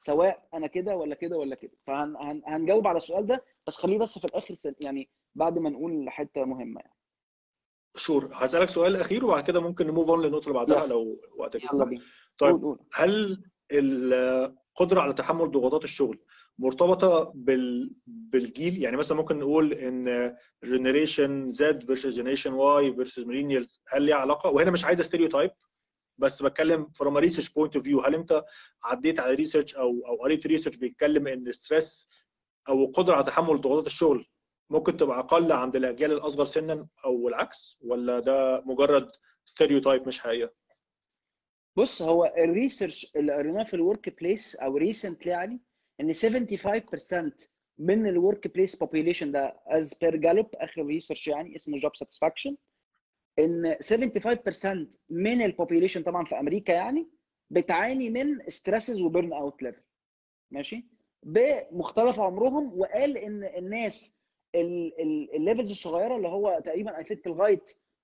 سواء انا كده ولا كده ولا كده. فهنجاوب على السؤال ده، بس خليه بس في الاخر يعني بعد ما نقول حته مهمه يعني. شور، هسألك سؤال أخير وبعد كده ممكن نموف اون للنقطة اللي بعدها يس، لو وقتك يلا يسمح. بينا. طيب، قول. هل القدرة على تحمل ضغوطات الشغل مرتبطة بالجيل؟ يعني مثلا ممكن نقول ان جنريشن زد فيرسز جنريشن واي فيرسز ميلينيالز، هل ليها علاقة؟ وهنا مش عايز ستيريوتايب، بس بتكلم فروم ريسيرش بوينت اوف فيو. هل انت عديت على ريسيرش او قريت ريسيرش بيتكلم ان ستريس او القدره على تحمل ضغوطات الشغل ممكن تبقى اقل عند الاجيال الاصغر سنا او العكس، ولا ده مجرد ستيريوتايب مش حقيقه؟ بص، هو الريسيرش اللي قريناه في الورك بليس او ريسنتلي يعني ان 75% من الورك بليس بوبيليشن ده از بير جالوب، اخر ريسيرش يعني اسمه جوب ساتسفاكشن، ان 75% من البوبيليشن طبعا في امريكا يعني بتعاني من ستريسز وبيرن اوت ليفل، ماشي، بمختلف عمرهم. وقال ان الناس الليفلز الصغيره اللي هو تقريبا اي ثينك لغايه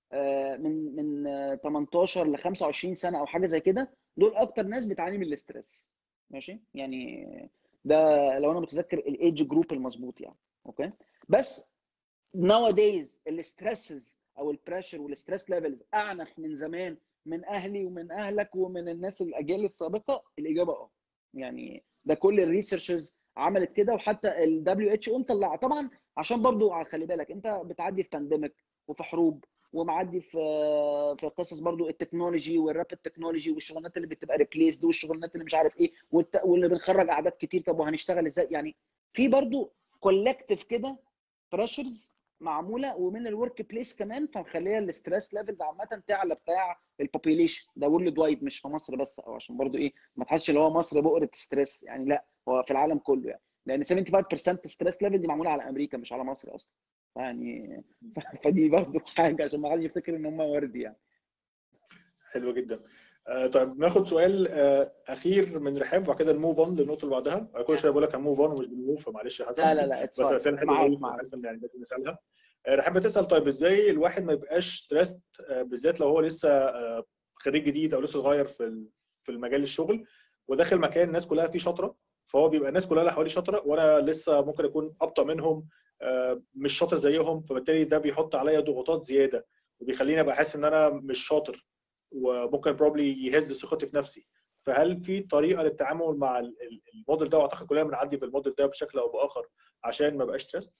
من 18 ل 25 سنه او حاجه زي كده، دول اكتر ناس بتعاني من الاسترس، ماشي يعني. ده لو انا متذكر الايدج جروب المظبوط يعني. اوكي، بس nowadays الاسترسز او البريشر والستريس ليفلز اعنف من زمان، من اهلي ومن اهلك ومن الناس الاجيال السابقه؟ الاجابه يعني ده كل الريسيرشز عملت كده، وحتى ال WHO مطلعه طبعا، عشان برضو خلي بالك انت بتعدي في بانديميك وفي حروب، ومعدي في قصص برضو التكنولوجي والرابid تكنولوجي والشغلانات اللي بتبقى ريبليسد والشغلانات اللي مش عارف ايه واللي بنخرج اعداد كتير. طب وهنشتغل ازاي يعني؟ في برضو كولكتيف كده بريشرز معموله ومن الورك بليس كمان، فمخليه الاستريس ليفلز عامه تعلى بتاع البوبيليشن ده وورلد وايد، مش في مصر بس، او عشان برضو ايه ما تحسش اللي هو مصر بؤره ستريس يعني، لا هو في العالم كله يعني، لان 75% ستريس ليفل دي معموله على امريكا مش على مصر اصلا يعني. فدي برضو حاجه عشان ما حدش يفتكر ان هم وردي يعني. حلو جدا. طيب ناخد سؤال اخير من رحاب وبعد كده نموف اون للنقطه اللي بعدها. كل شويه بقول لك هنموف اون ومش بنموف، فمعلش يا حسن. لا اتس بس فاين، الاسئله حلوه قوي معاك. فحاسس يعني لازم نسالها. رحاب بتسال طيب ازاي الواحد ما يبقاش ستريسد، بالذات لو هو لسه خريج جديد او لسه صغير في المجال الشغل وداخل مكان الناس كلها فيه شاطره، فهو بيبقى الناس كلها اللي حواليه شاطره وانا لسه ممكن اكون ابطا منهم، مش شاطر زيهم، فبالتالي ده بيحط عليا ضغوطات زياده وبيخليني ابقى حاسس ان انا مش شاطر وممكن بروبلي يهز ثقتي في نفسي. فهل في طريقه للتعامل مع الموديل ده؟ واعتقد كلنا بنعدي في الموديل ده بشكل او باخر عشان ما بقاش ستريس.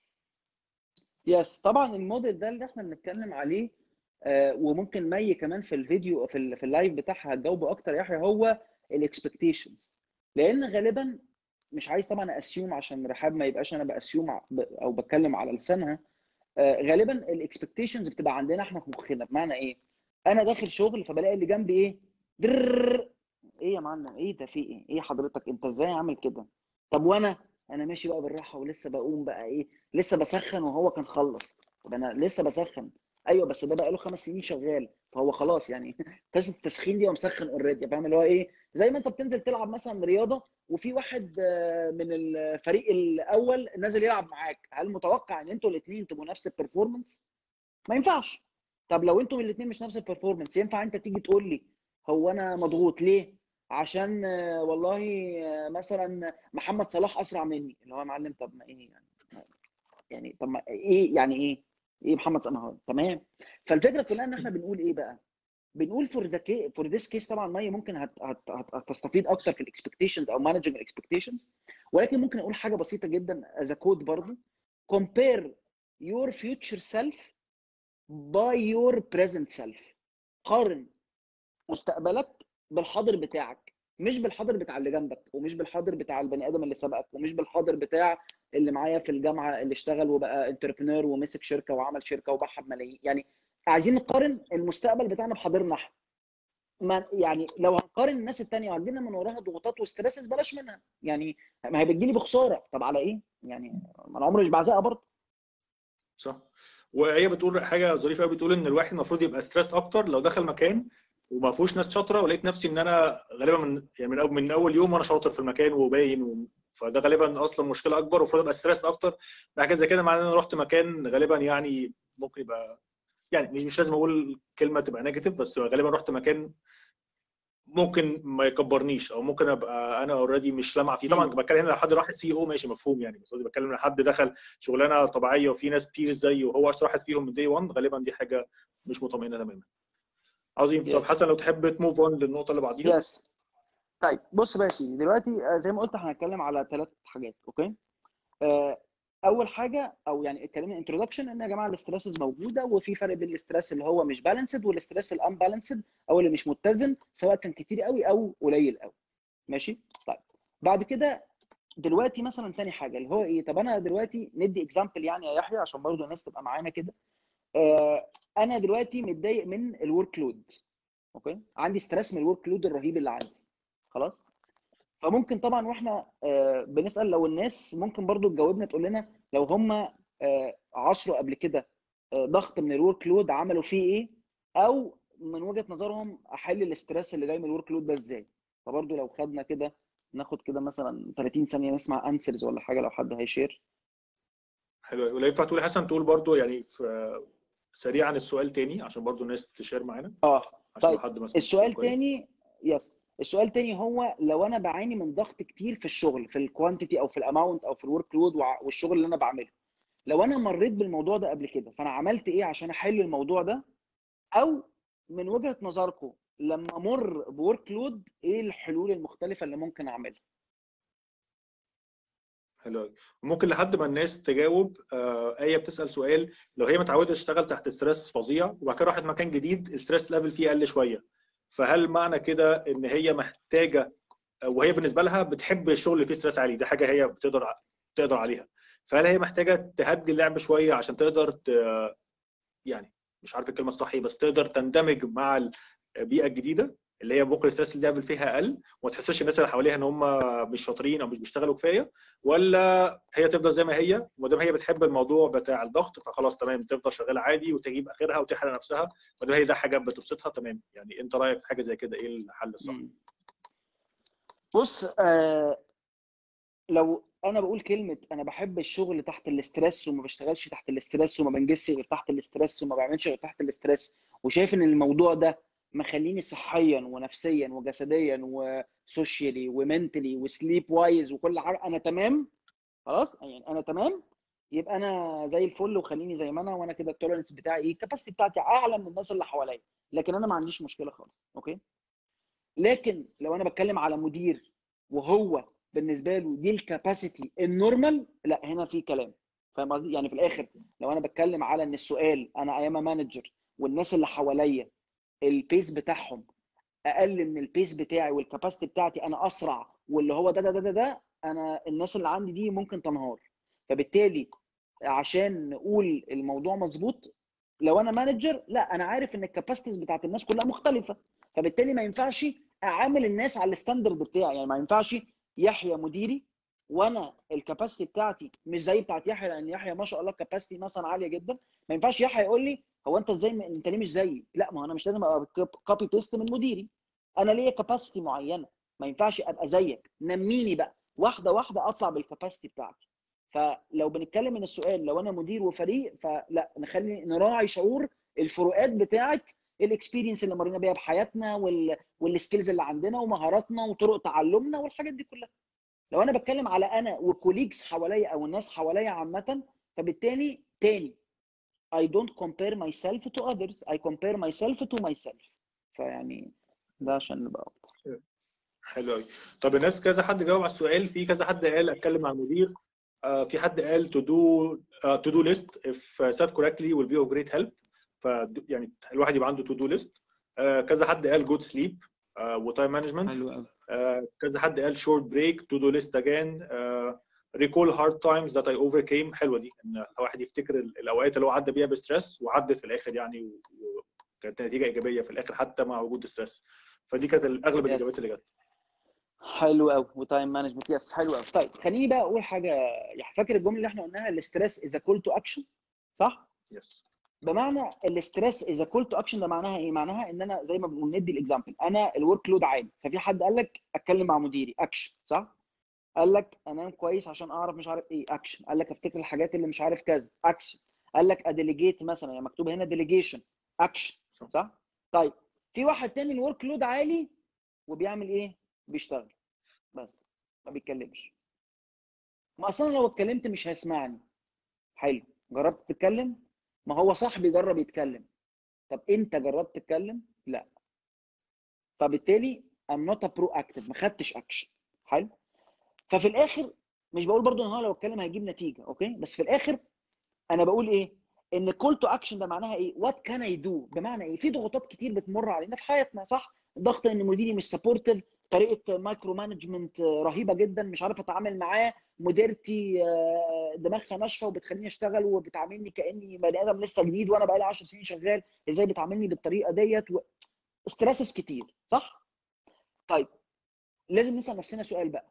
يس طبعا الموديل ده اللي احنا بنتكلم عليه، وممكن مي كمان في الفيديو في اللايف بتاعها هتجاوبه اكتر يحيى، هو الاكسبكتيشنز. لان غالبا مش عايز طبعا اسيوم عشان رحاب ما يبقاش انا باسيوم او بتكلم على لسانها. غالبا الاكسبكتيشنز بتبقى عندنا احنا في مخنا. بمعنى ايه؟ انا داخل شغل فبلاقي اللي جنبي ايه؟ درر. ايه يا معلم؟ ايه ده؟ في ايه حضرتك؟ انت ازاي عامل كده؟ طب وانا ماشي بقى بالراحه ولسه بقوم بقى ايه، لسه بسخن وهو كان خلص. طب انا لسه بسخن، ايوه بس ده بقى له 5 سنين شغال، فهو خلاص يعني قصه التسخين دي هو مسخن اوريدي. فاهم اللي هو ايه؟ زي ما انت بتنزل تلعب مثلا رياضه وفي واحد من الفريق الاول نازل يلعب معاك، هل متوقع ان انتوا الاثنين تبقوا نفس البرفورمانس؟ ما ينفعش. طب لو انتوا الاثنين مش نفس البرفورمانس، ينفع انت تيجي تقول لي هو انا مضغوط ليه؟ عشان والله مثلا محمد صلاح اسرع مني، اللي هو يا معلم طب ما ايه يعني طب ما ايه يعني ايه محمد صلاح تمام. فالفكره كلها ان احنا بنقول ايه بقى؟ بنقول فور ذيس كيس طبعا مي ممكن هتستفيد اكتر في الاكسبكتيشنز او مانجنج الاكسبكتيشنز، ولكن ممكن اقول حاجه بسيطه جدا از كود برضه. compare your future self by your present self. قارن مستقبلك بالحاضر بتاعك، مش بالحاضر بتاع اللي جنبك، ومش بالحاضر بتاع البني ادم اللي سبقك، ومش بالحاضر بتاع اللي معايا في الجامعه اللي اشتغل وبقى انتربرنور ومسك شركه وعمل شركه وباعها بملايين يعني. عايزين نقارن المستقبل بتاعنا بحاضرنا احنا. ما يعني لو هنقارن الناس التانية وعندنا من وراها ضغوطات وستريسز بلاش منها يعني، ما هي بتجيلي بخساره، طب على ايه يعني؟ ما انا عمري مش بعزقها برضه. صح. وهي بتقول حاجه ظريفه قوي، بتقول ان الواحد المفروض يبقى ستريس اكتر لو دخل مكان وما فيهوش ناس شاطره ولقيت نفسي ان انا غالبا من اول يوم وانا شاطر في المكان وباين فده غالبا اصلا مشكله اكبر ومفروض ابقى ستريس اكتر. بحاجه زي كده معناه ان انا رحت مكان غالبا يعني ممكن يبقى يعني مش لازم اقول كلمه تبقى نيجاتيف، بس غالبا رحت مكان ممكن ما يكبرنيش، او ممكن ابقى انا اوريدي مش لامعه فيه. طبعا بتكلم هنا لو حد راح السي او ماشي مفهوم يعني، بس قصدي بتكلم ان حد دخل شغلانه طبيعيه وفي ناس بيرز زيه وهو اشطر واحد فيهم من دي 1، غالبا دي حاجه مش مطمئنه تماما. عظيم. طب حسن لو تحب تموف اون للنقطه اللي بعديها. يس. طيب بص بقى يا سيدي، دلوقتي زي ما قلت احنا هنتكلم على 3 حاجات. اوكي. اول حاجه، او يعني اتكلمنا انتروداكشن، ان يا جماعه الاسترسز موجوده، وفي فرق بين الاسترس اللي هو مش بالانسد والاسترس الانبالانسد، او اللي مش متزن، سواء كان كتير قوي او قليل قوي. ماشي. طيب بعد كده دلوقتي مثلا ثاني حاجه اللي هو ايه، طب انا دلوقتي ندي اكزامبل يعني يا يحيى عشان برضه الناس تبقى معانا كده. انا دلوقتي متضايق من الورك لود. اوكي. عندي ستريس من الورك لود الرهيب اللي عندي. خلاص. فممكن طبعا واحنا بنسال، لو الناس ممكن برضو تجاوبنا تقول لنا لو هم عاشروا قبل كده ضغط من الورك لود عملوا فيه ايه، او من وجهه نظرهم احل الاسترس اللي جاي من الورك لود ده ازاي. فبرضو لو خدنا كده ناخد كده مثلا 30 ثانيه نسمع انسرز ولا حاجه لو حد هيشير. حلو. ولا ينفع تقول حسن تقول برضو يعني سريعا السؤال تاني عشان برضو الناس تشير معانا، عشان لو طيب حد مثلا السؤال تاني. يس. السؤال تاني هو لو انا بعاني من ضغط كتير في الشغل، في الكوانتيتي او في الاماونت او في الورك لود والشغل اللي انا بعمله، لو انا مريت بالموضوع ده قبل كده فانا عملت ايه عشان احل الموضوع ده، او من وجهة نظركم لما امر بورك لود ايه الحلول المختلفة اللي ممكن اعملها. حلو قوي. ممكن لحد ما الناس تجاوب، آية بتسأل سؤال، لو هي متعودة تشتغل تحت ستريس فظيع وبعد كده راحت مكان جديد الستريس ليفل فيه قل شوية، فهل معنى كده ان هي محتاجة، وهي بالنسبة لها بتحب الشغل اللي فيه ستريس عالي، دي حاجة هي تقدر عليها، فهل هي محتاجة تهدي اللعب شوية عشان تقدر يعني مش عارف الكلمة الصح ايه، بس تقدر تندمج مع البيئة الجديدة اللي هي ممكن الستريس ليفل فيها اقل وما تحسش الناس اللي حواليها ان هم مش شاطرين او مش بيشتغلوا كفايه، ولا هي تفضل زي ما هي وما دام هي بتحب الموضوع بتاع الضغط فخلاص تمام تفضل شغاله عادي وتجيب اخرها وتحرق نفسها ما دام هي ده حاجه بتبسطها تمام؟ يعني انت رايك في حاجه زي كده ايه الحل الصح؟ بص لو انا بقول كلمه انا بحب الشغل تحت الاسترس وما بشتغلش تحت الاسترس وما بنجزش غير تحت الاسترس وما بعملش غير تحت الاسترس، وشايف ان الموضوع ده مخليني صحيا ونفسيا وجسديا وسوشيالي ومنتلي وسليب وايز وكل حاجه انا تمام، خلاص يعني انا تمام، يبقى انا زي الفل وخليني زي ما انا، وانا كده التولرنس بتاعي ايه، الكباسيتي بتاعتي اعلى من الناس اللي حواليا، لكن انا ما عنديش مشكله خالص. اوكي. لكن لو انا بتكلم على مدير وهو بالنسبه له دي الكاباسيتي النورمال، لا هنا في كلام. فاهم قصدي؟ يعني في الاخر لو انا بتكلم على ان السؤال انا ايام مانجر والناس اللي حواليا البيس بتاعهم اقل من البيس بتاعي والكاباسيتي بتاعتي انا اسرع، واللي هو ده انا الناس اللي عندي دي ممكن تنهار. فبالتالي عشان نقول الموضوع مظبوط، لو انا مانجر لا انا عارف ان الكاباسيتيز بتاعت الناس كلها مختلفه، فبالتالي ما ينفعش اعامل الناس على الستاندرد بتاعي. يعني ما ينفعش يحيى مديري وانا الكاباسيتي بتاعتي مش زي بتاعت يحيى، لان يحيى ما شاء الله كاباسيتي مثلا عاليه جدا، ما ينفعش يحيى يقول لي هو انت ازاي انت ليه مش زيي؟ لا ما هو انا مش لازم ابقى كوبي بيست من مديري، انا ليا كاباسيتي معينه، ما ينفعش ابقى زيك، نميني بقى واحده واحده اطلع بالكاباسيتي بتاعتي. فلو بنتكلم من السؤال لو انا مدير وفريق، فلا نخلي نراعي شعور الفروقات بتاعه الاكسبيرينس اللي مرينا بيها بحياتنا والسكيلز اللي عندنا ومهاراتنا وطرق تعلمنا والحاجات دي كلها. لو انا بتكلم على انا وكوليجز حواليا او الناس حواليا عامه، فبالتالي تاني I don't compare myself to others, I compare myself to myself. فيعني ده عشان نبقى واضح. حلو قوي. طب الناس كذا حد جاوب على السؤال، في كذا حد قال اتكلم مع المدير، في حد قال to do list if set correctly will be of great help، ف يعني الواحد يبقى عنده to do list. كذا حد قال good sleep وتايم مانجمنت. حلو قوي. كذا حد قال short break to do list again. recall hard times that I overcame. حلوه دي ان الواحد يفتكر الاوقات اللي هو عدى بيها بستريس وعدت في الاخر يعني وكانت نتيجه ايجابيه في الاخر حتى مع وجود ستريس. فدي كانت اغلب الاجابات اللي جت. حلو قوي. وتايم مانجمنت. يس حلو قوي. طيب خليني بقى اقول حاجه، يعني فاكر الجمله اللي احنا قلناها الاستريس از كول تو اكشن، صح؟ يس. بمعنى الاستريس از كول تو اكشن ده معناها ايه؟ معناها ان انا زي ما بنقول ندي الاكزامبل، انا الورك لود عالي، ففي حد قال لك اتكلم مع مديري، اكشن، صح؟ قال لك انام كويس عشان اعرف مش عارف ايه، اكشن. قال لك افتكر الحاجات اللي مش عارف كذا، اكشن. قال لك اديليجيت مثلا، يعني مكتوب هنا ديليجيشن، اكشن، صح؟ طيب في واحد تاني الورك لود عالي وبيعمل ايه؟ بيشتغل بس، ما بيتكلمش. ما اصلا لو اتكلمت مش هيسمعني. حلو، جربت تتكلم؟ ما هو صاحبي جرب يتكلم. طب انت جربت تتكلم؟ لا. فبالتالي I'm not a proactive، ما خدتش اكشن. حلو. ففي الاخر مش بقول برضو ان هو لو اتكلم هيجيب نتيجه، اوكي، بس في الاخر انا بقول ايه؟ ان كول تو اكشن ده معناها ايه؟ وات كان اي دو، بمعنى ايه؟ في ضغوطات كتير بتمر علينا في حياتنا، صح؟ ضغط ان مديري مش سبورتيف، طريقه مايكرو مانجمنت رهيبه جدا، مش عارف اتعامل معاه، مديرتي دماغها ناشفه وبتخليني اشتغل وبتعاملني كاني بني ادم لسه جديد وانا بقالي 10 سنين شغال، ازاي بتعاملني بالطريقه ديت ستريسز كتير، صح؟ طيب لازم نسال نفسنا سؤال بقى،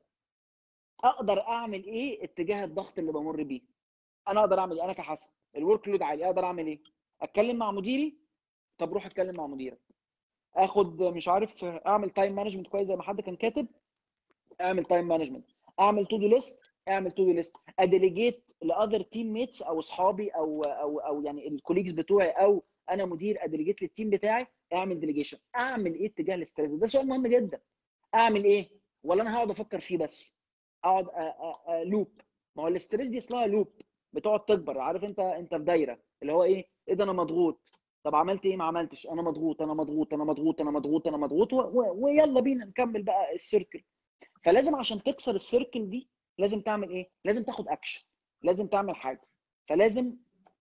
اقدر اعمل ايه اتجاه الضغط اللي بمر بيه؟ انا اقدر اعمل ايه؟ انا كحسن الورك لود عالي، اقدر اعمل ايه؟ اتكلم مع مديري؟ طب روح اتكلم مع مديرك. اخد مش عارف اعمل تايم مانجمنت كويس زي ما حد كان كاتب، اعمل تايم مانجمنت. اعمل تو دو ليست، اعمل تو دو ليست. اديليجيت لاذر تيم ميتس او اصحابي او يعني الكوليجز بتوعي، او انا مدير اديليجيت للتيم بتاعي، اعمل ديليجيشن. اعمل ايه اتجاه الاستريس؟ ده سؤال مهم جدا. اعمل ايه؟ ولا انا هقعد افكر فيه بس؟ اقعد لوب. ما هو الاستريس دي اصلها لوب، بتقعد تكبر. عارف انت في دايره اللي هو ايه ده انا مضغوط، طب عملت ايه؟ ما عملتش، انا مضغوط انا مضغوط انا مضغوط انا مضغوط انا مضغوط ويلا بينا نكمل بقى السيركل. فلازم عشان تكسر السيركل دي لازم تعمل ايه؟ لازم تاخد اكشن، لازم تعمل حاجه. فلازم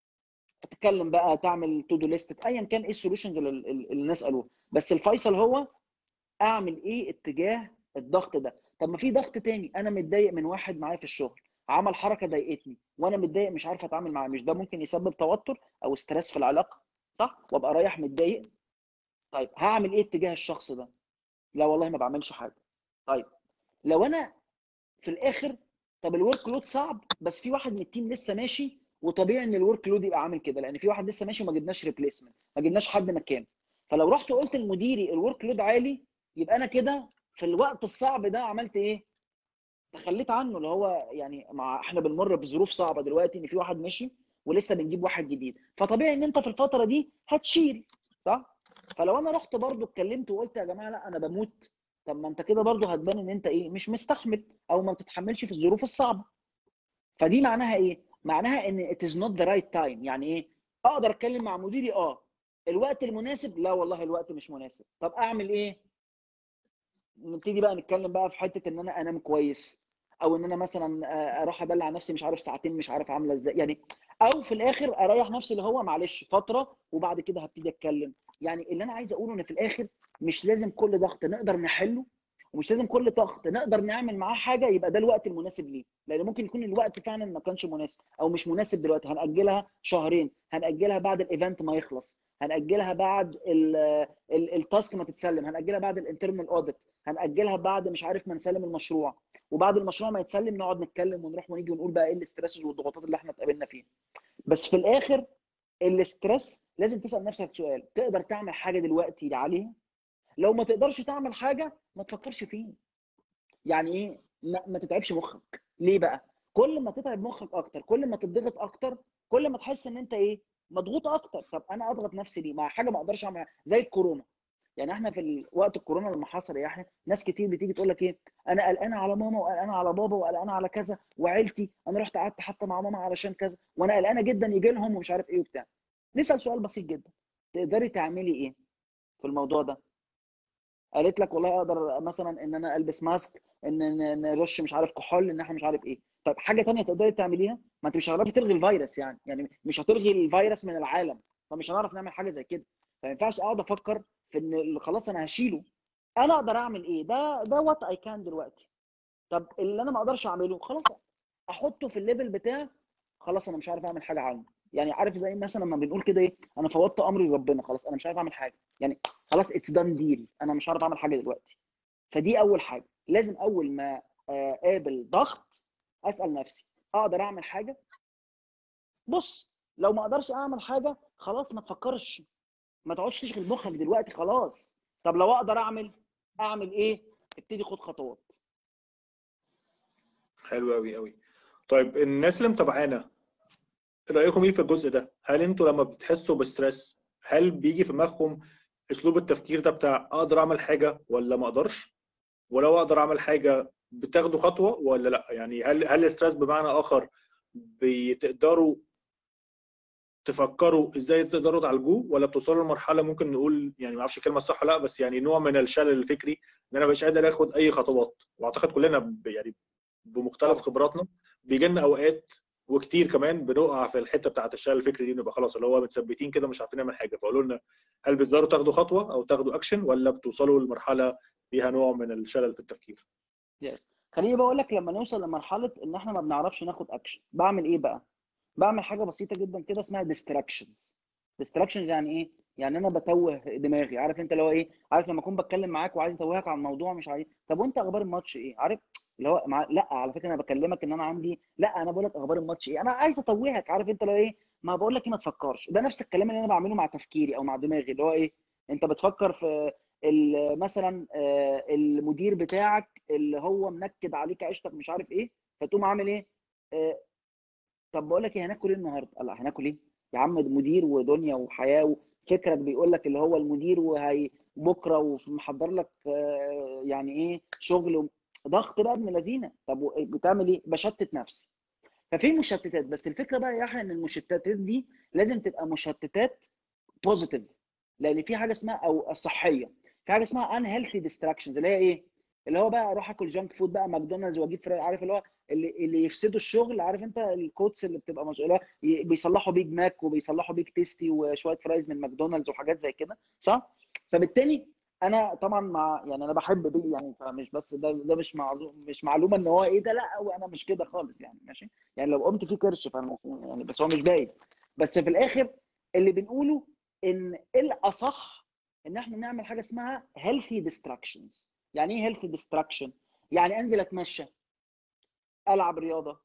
تتكلم بقى، تعمل تو دو ليست، ايا كان ايه السوليوشنز اللي الناس قالوها. بس الفيصل هو اعمل ايه اتجاه الضغط ده. طب ما في ضغط تاني، انا متضايق من واحد معايا في الشغل، عمل حركه ضايقتني وانا متضايق مش عارف اتعامل معاه، مش ده ممكن يسبب توتر او ستريس في العلاقه؟ صح؟ وابقى رايح متضايق. طيب هعمل ايه اتجاه الشخص ده؟ لا والله ما بعملش حاجه. طيب لو انا في الاخر، طب الورك لود صعب بس في واحد من التيم لسه ماشي، وطبيعي ان الورك لود يبقى عامل كده لان في واحد لسه ماشي وما جبناش ريبليسمنت، ما جبناش حد مكانه. فلو رحت قلت لمديري الورك لود عالي، يبقى انا كده في الوقت الصعب ده عملت ايه؟ تخليت عنه. اللي هو يعني مع احنا بنمر بظروف صعبه دلوقتي ان في واحد مشي ولسه بنجيب واحد جديد، فطبيعي ان انت في الفتره دي هتشيل، صح؟ فلو انا رحت برضو اتكلمت وقلت يا جماعه لا انا بموت، طب ما انت كده برضو هتبان ان انت ايه؟ مش مستحمل او ما بتتحملش في الظروف الصعبه. فدي معناها ايه؟ معناها ان it is not the right time. يعني ايه؟ اقدر اتكلم مع مديري الوقت المناسب؟ لا والله الوقت مش مناسب. طب اعمل ايه؟ نبتدي بقى نتكلم بقى في حته ان انا انام كويس، او ان انا مثلا اروح ادلع نفسي مش عارف ساعتين مش عارف عامله ازاي يعني، او في الاخر اريح نفسي اللي هو معلش فتره وبعد كده هبتدي اتكلم. يعني اللي انا عايز اقوله ان في الاخر مش لازم كل ضغط نقدر نحله، ومش لازم كل ضغط نقدر نعمل معاه حاجه يبقى ده الوقت المناسب ليه، لان ممكن يكون الوقت فعلا ما كانش مناسب او مش مناسب دلوقتي، هنأجلها شهرين، هنأجلها بعد الايفنت ما يخلص، هنأجلها بعد التاسك ما تتسلم، هنأجلها بعد الانترنال اوديت، هنأجلها بعد مش عارف ما نسلم المشروع، وبعد المشروع ما يتسلم نقعد نتكلم ونروح ونيجي ونقول بقى ايه الاسترسز والضغوطات اللي احنا اتقابلنا فيها. بس في الاخر الاسترس لازم تسأل نفسك سؤال، تقدر تعمل حاجه دلوقتي عليها؟ لو ما تقدرش تعمل حاجه ما تفكرش فيه. يعني ايه؟ ما تتعبش مخك. ليه بقى؟ كل ما تتعب مخك اكتر، كل ما تضغط اكتر، كل ما تحس ان انت ايه؟ مضغوط اكتر. طب انا اضغط نفسي ليه مع حاجه ما اقدرش اعملها زي الكورونا؟ يعني احنا في وقت الكورونا لما حصل يا احنا ناس كتير بتيجي تقول لك ايه؟ انا قلقانه على ماما وقلقانه على بابا وقلقانه على كذا وعيلتي، انا رحت قعدت حتى مع ماما علشان كذا وانا قلقانه جدا يجي لهم ومش عارف ايه وبتاع. نسال سؤال بسيط جدا، تقدري تعملي ايه في الموضوع ده؟ قالت لك والله اقدر مثلا ان انا البس ماسك، ان نرش مش عارف كحول، ان احنا مش عارف ايه. طيب حاجه ثانيه تقدري تعمليها؟ ما انت مش هتعرفي تلغي الفيروس، يعني مش هتلغي الفيروس من العالم، فمش هنعرف نعمل حاجه زي كده. فما ينفعش اقعد افكر في ان خلاص انا هشيله. انا اقدر اعمل ايه؟ ده وات اي كان دلوقتي. طب اللي انا ما اقدرش اعمله خلاص احطه في الليفل بتاع خلاص انا مش عارف اعمل حاجه عنه. يعني عارف زي مثلا لما بنقول كده ايه؟ انا فوضت امري لربنا، خلاص انا مش عارف اعمل حاجه، يعني خلاص اتس دان ديل، انا مش عارف اعمل حاجه دلوقتي. فدي اول حاجه، لازم اول ما اقابل ضغط اسال نفسي اقدر اعمل حاجه؟ بص لو ما اقدرش اعمل حاجه خلاص ما تفكرش، ما تقعدش تشغل مخك دلوقتي خلاص. طب لو اقدر اعمل ايه؟ ابتدي خد خطوات. حلو قوي قوي. طيب الناس اللي متابعانا رايكم ايه في الجزء ده؟ هل انتوا لما بتحسوا بستريس هل بيجي في دماغكم اسلوب التفكير ده بتاع اقدر اعمل حاجه ولا ما اقدرش، ولو اقدر اعمل حاجه بتاخدوا خطوه ولا لا؟ يعني هل الاسترس بمعنى اخر بتقدروا تفكروا ازاي تقدروا تعالجوه، ولا بتوصلوا لمرحله ممكن نقول، يعني ما اعرفش الكلمه الصح ولا لا، بس يعني نوع من الشلل الفكري ان انا مش قادر اخد اي خطوات؟ واعتقد كلنا يعني بمختلف طبعا خبراتنا بيجي لنا اوقات وكتير كمان بنقع في الحته بتاعت الشلل الفكري دي، بنبقى خلاص اللي هو متثبتين كده مش عارفين نعمل حاجه. فقولوا لنا، هل بتقدروا تاخدوا خطوه او تاخدوا اكشن، ولا بتوصلوا لمرحله فيها نوع من الشلل في التفكير؟ يس. خليني بقول لك لما نوصل لمرحله ان احنا ما بنعرفش ناخد اكشن بعمل ايه بقى. بعمل حاجه بسيطه جدا كده اسمها ديستراكشن. ديستراكشنز يعني ايه؟ يعني انا بتوه دماغي. عارف انت اللي هو ايه؟ عارف لما اكون بتكلم معاك وعايز اتوهك عن الموضوع مش عايز، طب وانت اخبار الماتش ايه؟ عارف اللي هو لا على فكره انا بكلمك ان انا عندي، لا انا بقول لك اخبار الماتش ايه، انا عايز اتوهك. عارف انت اللي هو ايه؟ ما بقول لك ايه، ما تفكرش. ده نفس الكلام اللي انا بعمله مع تفكيري او مع دماغي، اللي هو ايه؟ انت بتفكر في مثلا المدير بتاعك اللي هو منكد عليك عيشتك مش عارف ايه، فتقوم عامل ايه؟ آه، طب بقول لك ايه، هناكل ايه النهارده؟ لا هناكل ايه يا عم؟ ده مدير ودنيا وحياه وفكرك بيقول لك اللي هو المدير وهي بكره ومحضر لك يعني ايه شغل ضغط بقى ابن لذينه. طب بتعمل ايه؟ بشتت نفسي. ففي مشتتات، بس الفكره بقى يا احيى ان المشتتات دي لازم تبقى مشتتات بوزيتيف، لان في حاجه اسمها او الصحيه، في حاجه اسمها ان هيلثي ديستراكشنز اللي هي ايه؟ اللي هو بقى اروح اكل جانك فود بقى ماكدونالدز واجيب عارف اللي هو اللي يفسدوا الشغل. عارف انت الكوتس اللي بتبقى مسؤوله بيصلحوا بيج ماك وبيصلحوا بيج تيستي وشويه فرايز من ماكدونالدز وحاجات زي كده، صح؟ فبالتالي انا طبعا مع يعني انا بحب بيل يعني، فمش بس ده مش معلومه ان هو ايه ده، لا وانا مش كده خالص يعني ماشي. يعني لو قمت فيه كرش فانا يعني، بس هو مش باين. بس في الاخر اللي بنقوله ان الاصح ان احنا نعمل حاجه اسمها هيلثي ديستراكشنز. يعني ايه هيلثي ديستراكشن؟ يعني انزل اتمشى، العب رياضه،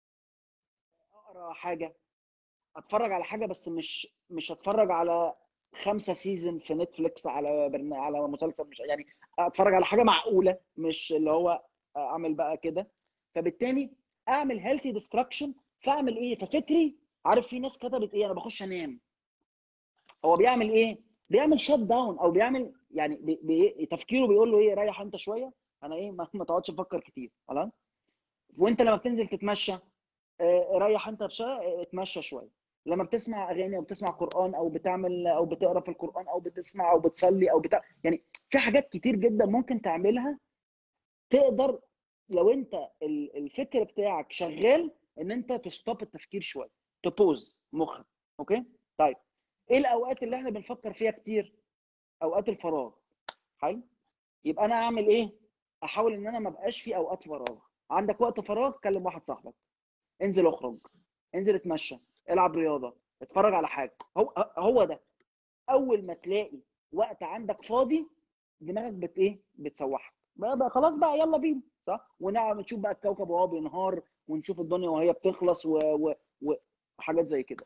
اقرا حاجه، اتفرج على حاجه، بس مش اتفرج على 5 سيزون في نتفليكس على على مسلسل، مش يعني اتفرج على حاجه معقوله، مش اللي هو اعمل بقى كده. فبالتالي اعمل هيلثي ديستراكشن. فاعمل ايه؟ ففكري، عارف في ناس كتبت ايه؟ انا بخش انام. هو بيعمل ايه؟ بيعمل شات داون، او بيعمل يعني تفكيره بيقول له ايه؟ ريح انت شويه، انا ايه ما تقعدش تفكر كتير خلاص. وانت لما بتنزل تتمشى ريح انت اتمشى شويه. لما بتسمع اغاني او بتسمع قران او بتعمل او بتقرا في القران او بتسمع او بتصلي او يعني في حاجات كتير جدا ممكن تعملها. تقدر لو انت الفكر بتاعك شغال ان انت تستوب التفكير شويه، تبوز مخك. اوكي طيب، ايه الاوقات اللي احنا بنفكر فيها كتير؟ اوقات الفراغ. حلو. يبقى انا اعمل ايه؟ احاول ان انا ما بقاش في اوقات فراغ. عندك وقت فراغ، كلم واحد صاحبك، انزل اخرج، انزل اتمشى، العب رياضه، اتفرج على حاجه. هو ده. اول ما تلاقي وقت عندك فاضي، دماغك ايه؟ بتسوحك بقى خلاص بقى يلا بينا، صح؟ ونعم نشوف بقى الكوكب وهو بينهار، ونشوف الدنيا وهي بتخلص وحاجات زي كده.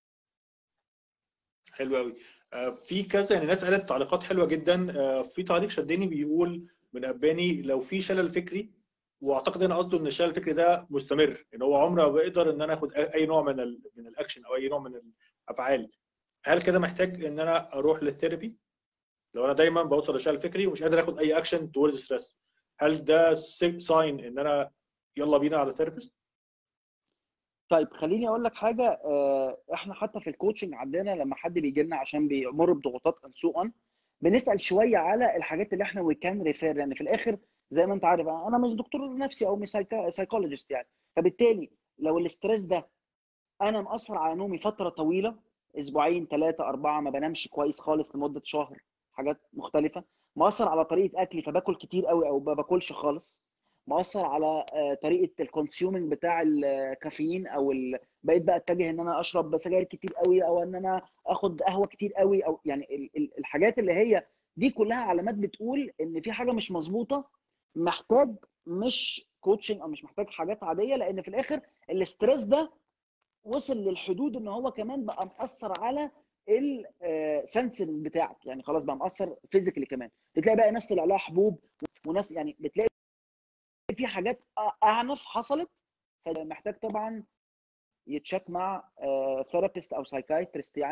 حلو قوي. في كذا يعني ناس قالت تعليقات حلوه جدا. في تعليق شدني بيقول من اباني، لو في شلل فكري، واعتقد انا قصده ان الشلل الفكري ده مستمر، ان هو عمره ما بقدر ان انا اخد اي نوع من الاكشن او اي نوع من الافعال، هل كده محتاج ان انا اروح للثيرابي؟ لو انا دايما بوصل للشلل الفكري ومش قادر اخد اي اكشن تورد ستريس، هل ده ساين ان انا يلا بينا على ثيرابيست؟ طيب خليني اقول لك حاجه. احنا حتى في الكوتشنج عندنا لما حد بيجي لنا عشان بيمر بضغوطات ان سو ان، بنسال شويه على الحاجات اللي احنا وي كان ريفير، لان في الاخر زي ما انت عارف انا مش دكتور نفسي او مش سايكولوجيست يعني. فبالتالي لو الاستريس ده انا مأثر على نومي فتره طويله، اسبوعين 3 4 ما بنامش كويس خالص لمده شهر، حاجات مختلفه، مأثر على طريقه اكلي فباكل كتير قوي او ما باكلش خالص، مأثر على طريقه الكونسيومنج بتاع الكافيين او بقيت بقى اتجه ان انا اشرب سجاير كتير قوي او ان انا اخد قهوه كتير قوي، او يعني الحاجات اللي هي دي كلها علامات بتقول ان في حاجه مش مظبوطه. محتاج مش كوتشنج او مش محتاج حاجات عاديه، لان في الاخر الاستريس ده وصل للحدود ان هو كمان بقى مأثر على السنسنج بتاعك. يعني خلاص بقى مأثر فيزيكالي كمان. بتلاقي بقى ناس طلع لها حبوب، وناس يعني بتلاقي في حاجات اعنف حصلت. فمحتاج طبعا يتشك مع ثيرابيست او سايكايترست يعني،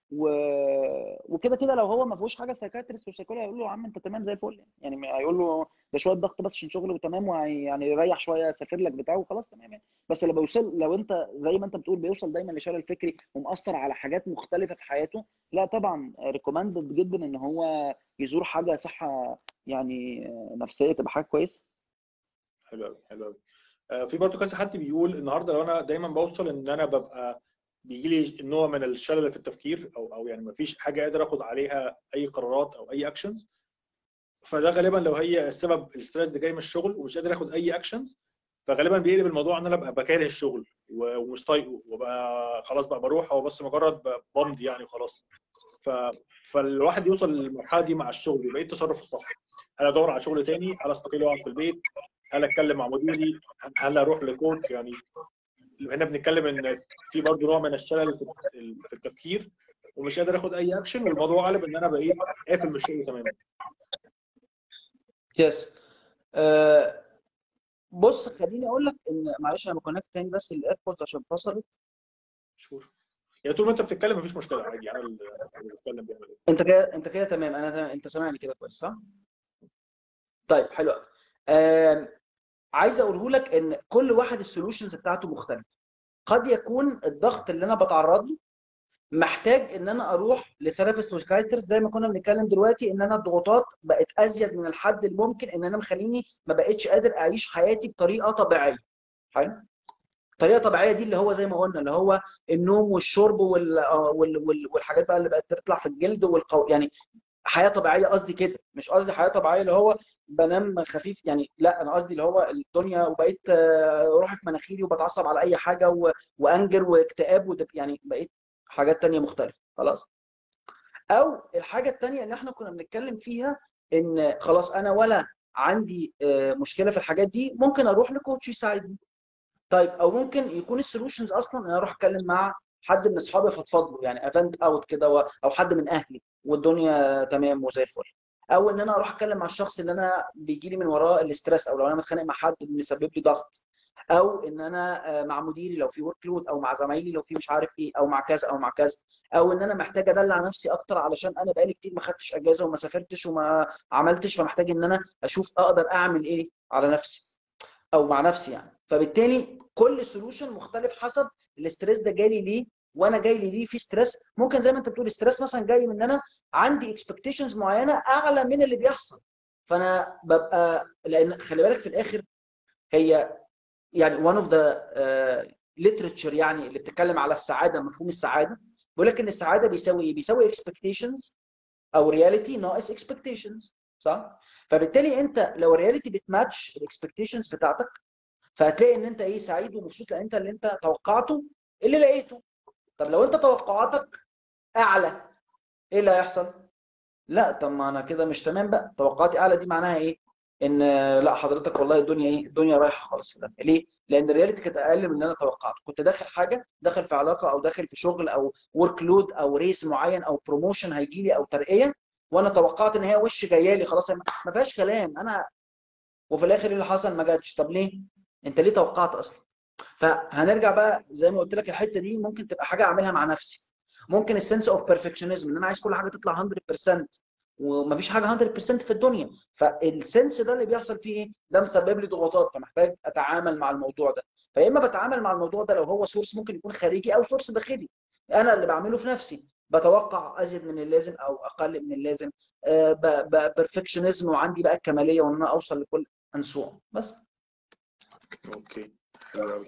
وكده كده لو هو ما فيهوش حاجه سايكاتريست وسايكولوجي هيقول له يا عم انت تمام زي الفل، يعني هيقول له ده شويه ضغط بس عشان شغل وتمام، يعني يريح شويه يسافر لك بتاعه وخلاص تمام يعني. بس لو انت زي ما انت بتقول بيوصل دايما لشلل فكري ومأثر على حاجات مختلفه في حياته، لا طبعا ريكومندد جدا ان هو يزور حاجه صحه يعني نفسيه، تبقى حاجه كويسه. حلو قوي حلو قوي. في برضه كذا حد بيقول النهارده لو انا دايما بوصل ان انا ببقى بيجي لي نوع من الشلل في التفكير، او يعني ما فيش حاجه قادر اخد عليها اي قرارات او اي اكشنز، فده غالبا لو هي السبب الستريس ده جاي من الشغل ومش قادر اخد اي اكشنز، فغالبا بيقلب الموضوع ان انا ابقى بكاره الشغل ومش طايقه، وبقى خلاص بقى بروح هو بس مجرد بمضي يعني وخلاص. فالواحد يوصل للمرحله دي مع الشغل يبقى ايه التصرف الصح؟ هل ادور على شغل تاني؟ هل استقيل واقعد في البيت؟ هل اتكلم مع مديري؟ هل اروح لكوتش؟ يعني هنا بنتكلم ان في برضه نوع من الشلل في التفكير ومش قادر اخد اي اكشن، والموضوع قلب ان انا بقيت قافل من الشغل تماما. يس. بص خليني اقول لك ان معلش انا بكونكت تاني بس الايربودز عشان فصلت. شور. يعني طول ما انت بتتكلم مفيش مشكله عادي، انا اللي بتكلم بيعمل ايه. انت كده تمام، انت سامعني كده كويس صح؟ طيب حلو قوي. عايز اقوله لك ان كل واحد السولوشنز بتاعته مختلفه. قد يكون الضغط اللي انا بتعرض له محتاج ان انا اروح لثيرابيست وسايكايترست، زي ما كنا بنتكلم دلوقتي ان انا الضغوطات بقت ازيد من الحد الممكن ان انا مخليني ما بقتش قادر اعيش حياتي بطريقه طبيعيه. حلو. طريقه طبيعيه دي اللي هو زي ما قلنا اللي هو النوم والشرب والحاجات بقى اللي بقت تطلع في الجلد يعني حياه طبيعيه. قصدي كده مش قصدي حياه طبيعيه اللي هو بنام خفيف يعني، لا انا قصدي اللي هو الدنيا وبقيت روحي في مناخيري وبتعصب على اي حاجه وانجر واكتئاب يعني بقيت حاجات تانية مختلفه خلاص. او الحاجه التانية اللي احنا كنا بنتكلم فيها ان خلاص انا ولا عندي مشكله في الحاجات دي، ممكن اروح لكوتش يساعدني. طيب او ممكن يكون السولوشنز اصلا ان انا اروح اتكلم مع حد من اصحابي افضفض له، يعني افنت اوت كده او حد من اهلي والدنيا تمام وزي الفل. او ان انا اروح اتكلم مع الشخص اللي انا بيجي لي من وراه الاسترس، او لو انا متخانق مع حد مسبب لي ضغط، او ان انا مع مديري لو في ورك لود، او مع زمايلي لو في مش عارف ايه، او مع كذا او مع كذا، او ان انا محتاج ادلع نفسي اكتر علشان انا بقالي كتير ما خدتش اجازه وما سافرتش وما عملتش، فمحتاج ان انا اشوف اقدر اعمل ايه على نفسي او مع نفسي يعني. فبالتالي كل سولوشن مختلف حسب الاستريس ده جالي ليه، وانا جاي لي ليه في ستريس. ممكن زي ما انت بتقول ستريس مثلا جاي من ان انا عندي اكسبكتيشنز معينه اعلى من اللي بيحصل، فانا ببقى لان خلي بالك في الاخر هي يعني one of the literature يعني اللي بتتكلم على السعاده، مفهوم السعاده بيقول لك ان السعاده بيساوي ايه؟ بيساوي expectations او رياليتي ناقص expectations، صح؟ فبالتالي انت لو الرياليتي بتماتش الاكسبكتيشنز بتاعتك فهتلاقي ان انت ايه سعيد ومبسوط، لان انت اللي انت توقعته اللي لقيته. طب لو انت توقعاتك اعلى ايه اللي هيحصل؟ لا طب ما انا كده مش تمام بقى. توقعاتي اعلى دي معناها ايه؟ ان لا حضرتك والله الدنيا ايه؟ الدنيا رايحه خالص في ده. ليه؟ لان الرياليتي كانت اقل من اللي انا توقعته. كنت داخل حاجه، داخل في علاقه او داخل في شغل او ورك لود او ريس معين او بروموشن هيجي لي او ترقيه، وانا توقعت ان هي وش جايه لي خلاص ما فيهاش كلام انا، وفي الاخر اللي حصل ما جاتش. طب ليه؟ انت ليه توقعت اصلا؟ فهنرجع بقى زي ما قلت لك الحته دي ممكن تبقى حاجه اعملها مع نفسي. ممكن السنس اوف بيرفكشنزم ان انا عايز كل حاجه تطلع 100% ومفيش حاجه 100% في الدنيا، فالسنس ده اللي بيحصل فيه ايه؟ ده مسبب لي ضغوطات، فمحتاج اتعامل مع الموضوع ده. فيا اما بتعامل مع الموضوع ده لو هو سورس ممكن يكون خارجي او سورس داخلي انا اللي بعمله في نفسي، بتوقع ازيد من اللازم او اقل من اللازم، بيرفكشنزم وعندي بقى الكماليه وان انا اوصل لكل انسوع بس. اوكي حلو قوي.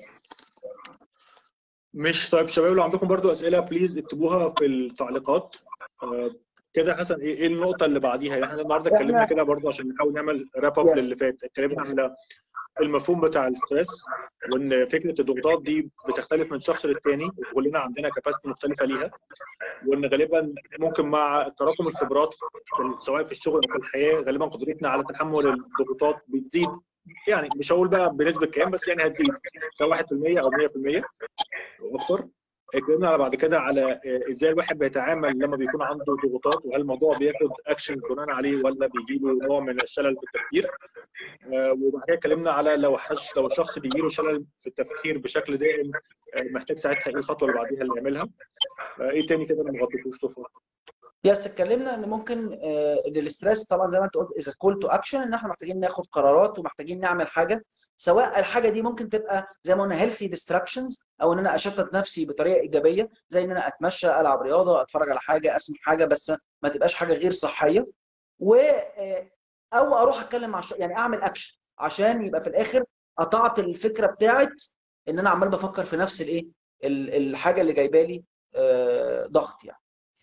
مش طيب شباب لو عندكم برضو اسئله بليز اكتبوها في التعليقات. كده حسن ايه النقطه اللي بعديها؟ يعني احنا النهارده اتكلمنا كده برضو عشان نحاول نعمل راب اب للي فات. اتكلمنا على المفهوم بتاع الستريس، وان فكره الضغوطات دي بتختلف من شخص للتاني وكلنا عندنا كاباسيتي مختلفه ليها، وان غالبا ممكن مع تراكم الخبرات سواء في الشغل او في الحياه غالبا قدرتنا على تحمل الضغوطات بتزيد. يعني مش هقول بقى بنسبه كام بس يعني هتزيد سواء 1% او 100% واكتر. اتكلمنا على بعد كده على ازاي الواحد بيتعامل لما بيكون عنده ضغوطات، وهل الموضوع بياخد اكشن بناء عليه ولا بيجي له نوع من الشلل في التفكير. وبعد كده اتكلمنا على لو الشخص بيجي له شلل في التفكير بشكل دائم محتاج ساعتها ايه الخطوه اللي بعديها اللي يعملها. ايه تاني كده انا ما غطيتوش so far؟ يس، اتكلمنا ان ممكن ان الاستريس طبعا زي ما انت قلت از كول تو اكشن، ان احنا محتاجين ناخد قرارات ومحتاجين نعمل حاجه، سواء الحاجه دي ممكن تبقى زي ما قلنا هيلثي ديستراكشنز، او ان انا اشتت نفسي بطريقه ايجابيه زي ان انا اتمشى، العب رياضه، اتفرج على حاجه، اسمع حاجه، بس ما تبقاش حاجه غير صحيه. و او اروح اتكلم مع يعني اعمل اكشن عشان يبقى في الاخر قطعت الفكره بتاعت ان انا عمال بفكر في نفس الايه الحاجه اللي جايبه لي ضغط يعني.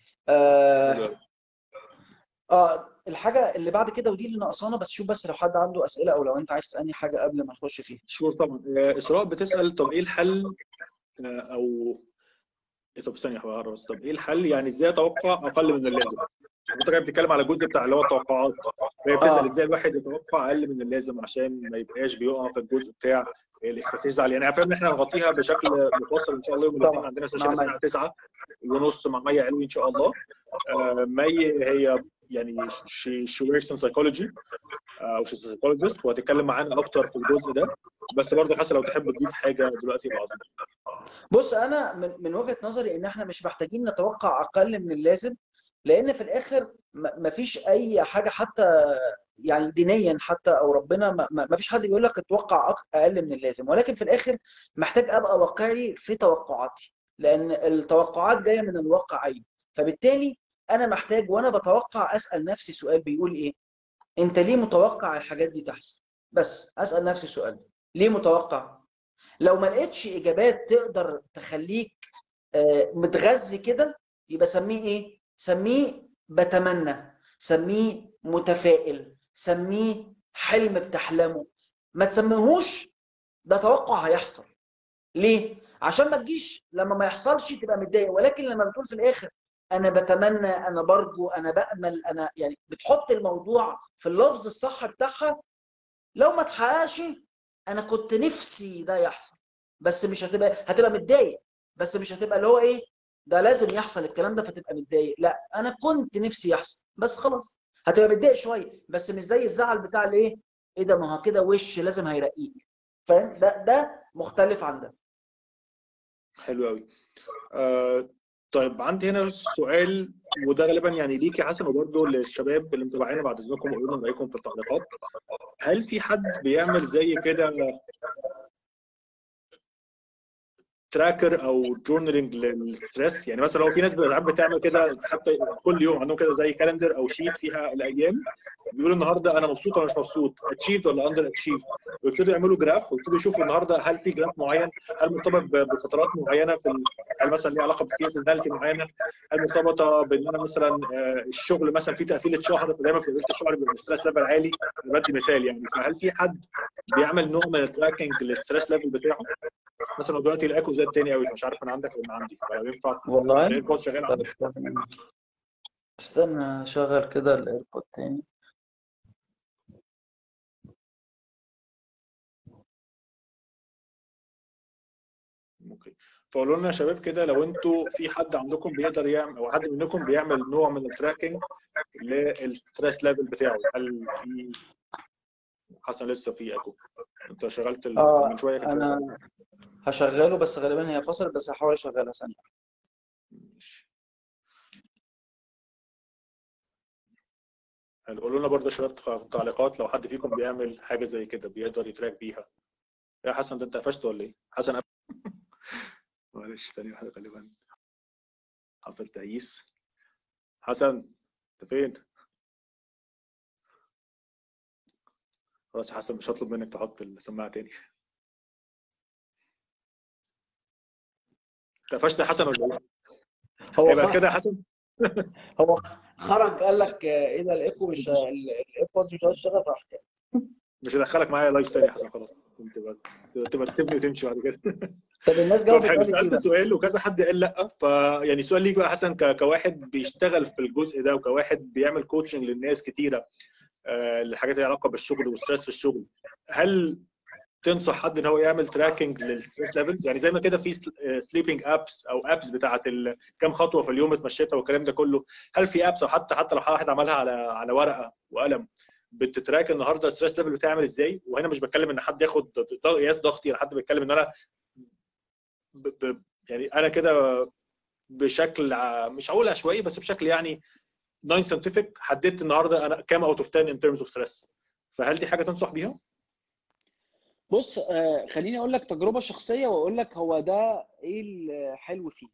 الحاجه اللي بعد كده ودي اللي ناقصانا، بس شوف بس لو حد عنده اسئله او لو انت عايز تسالني حاجه قبل ما نخش فيها. شور طبعا. اسراء بتسال طب ايه الحل، او طب ثانيه بس طب ايه الحل يعني ازاي اتوقع اقل من اللازم؟ انت كده بتتكلم على الجزء بتاع اللي هو التوقعات، فهي بتسال ازاي الواحد يتوقع اقل من اللازم عشان ما يبقاش بيقع في الجزء بتاع الاستراتيجيه عليه. يعني فاهم ان احنا هنغطيها بشكل مفصل ان شاء الله يوم الاثنين، عندنا سيشن الساعه 9:30 مع مي علوي ان شاء الله. مي هي يعني شي وركس ان سايكولوجي او شي سايكولوجيست، وهتتكلم معانا اكتر في الجزء ده. بس برضه حسن لو تحب تضيف حاجه دلوقتي يبقى عظيم. بص، انا من وجهه نظري ان احنا مش محتاجين نتوقع اقل من اللازم، لان في الاخر مفيش اي حاجه حتى يعني دينيا حتى او ربنا ما فيش حد بيقول لك اتوقع اقل من اللازم، ولكن في الاخر محتاج ابقى واقعي في توقعاتي، لان التوقعات جايه من الواقعيه. فبالتالي انا محتاج وانا بتوقع اسال نفسي سؤال بيقول ايه؟ انت ليه متوقع الحاجات دي تحصل؟ بس اسال نفسي السؤال ده، ليه متوقع؟ لو ما لقيتش اجابات تقدر تخليك متغذي كده، يبقى سميه ايه؟ سميه بتمنى، سميه متفائل، سميه حلم بتحلمه. ما تسميهوش ده توقع هيحصل. ليه؟ عشان ما تجيش لما ما يحصلش تبقى متضايق، ولكن لما بتقول في الاخر انا بتمنى، انا برجو، انا بامل، انا يعني بتحط الموضوع في اللفظ الصح بتاعها. لو ما اتحققش انا كنت نفسي ده يحصل، بس مش هتبقى متضايق، بس مش هتبقى اللي هو ايه ده لازم يحصل الكلام ده فتبقى متضايق. لا، انا كنت نفسي يحصل بس خلاص. هتبقى متضايق شويه بس مش زي الزعل بتاع الايه، ايه ده ما هو كده وش لازم هيرقيك. فاهم؟ ده مختلف عن ده. حلو قوي. طيب عندي هنا سؤال، وده غالبا يعني ليك يا حسن وبرده للشباب اللي متابعينا، بعد اذنكم قولوا لنا رايكم في التعليقات. هل في حد بيعمل زي كده تراكر او جورنالينج للستريس؟ يعني مثلا لو في ناس بتعمل كده حتى كل يوم عندهم كده زي كالندر او شيت فيها الايام، بيقولوا النهارده انا مبسوط ولا مش مبسوط، اتشيفد ولا اندر اتشيفد، ويبتدوا يعملوا جراف ويبتدوا يشوفوا النهارده هل في جراف معين، هل مرتبط بفترات معينه هل مثلا ليه علاقه بسيزوناليتي معينه، هل مرتبطه بان انا مثلا الشغل مثلا في تقفيله شهر فدايما في تقفيله الشهر بيبقى الستريس ليفل عالي. انا بدي مثال يعني. فهل في حد بيعمل نوع من التراكنج للستريس ليفل بتاعه؟ مثلا دلوقتي الايكو زاد تاني قوي، مش عارف انا عندك ولا عندي، فلو ينفع والله الايربود شغال طب عندك. استنى اشغل كده الايربود تاني. اوكي، فقولوا لنا يا شباب كده لو انتوا في حد عندكم بيقدر يعمل او حد منكم بيعمل نوع من التراكنج للستريس ليفل بتاعه. هل في حسن لسه في ايكو؟ انت شغلت من شويه كده. انا هشغله بس غالبا هي فصلت، بس هحاول اشغلها ثانيه. قولوا لنا برضه شباب في التعليقات لو حد فيكم بيعمل حاجه زي كده بيقدر يتراك بيها. يا حسن ده انت قفشت ولا ايه؟ حسن معلش ثانيه واحده غالبا حصل تأييس. حسن انت فين؟ خلاص يا حسن مش هطلب منك تحط السماعه تاني. قفشت يا حسن ولا ايه؟ هو هيبقى كده يا حسن؟ هو خرج قال لك ايه ده الايكو مش الايربودز مش هتشتغل، راح مش هدخلك معايا لايف تاني يا حسن، خلاص تبقى تسيبني وتمشي بعد كده. طب الناس طب جاوبت حلو، قالت ايه سالت بقى؟ سؤال وكذا حد قال لا، فيعني سؤال ليك بقى حسن كواحد بيشتغل في الجزء ده وكواحد بيعمل كوتشنج للناس كتيره الحاجات اللي علاقه بالشغل والستريس في الشغل، هل تنصح حد ان هو يعمل تراكنج للستريس ليفلز؟ يعني زي ما كده في سليبنج ابس او ابس بتاعت كام خطوه في اليوم اتمشيتها والكلام ده كله، هل في ابس او حتى لو واحد عملها على ورقه وقلم بتتراك النهارده الستريس ليفل بتعمل ازاي؟ وهنا مش بتكلم ان حد ياخد قياس ضغطي، انا حد بيتكلم ان انا يعني انا كده بشكل مش هقول عشوائي بس بشكل يعني نون ساينتفك حددت النهارده انا كام اوت اوف 10 ان ترمز اوف ستريس. فهل دي حاجه تنصح بيها؟ بص، خليني اقول لك تجربه شخصيه واقول لك هو ده ايه الحلو فيه.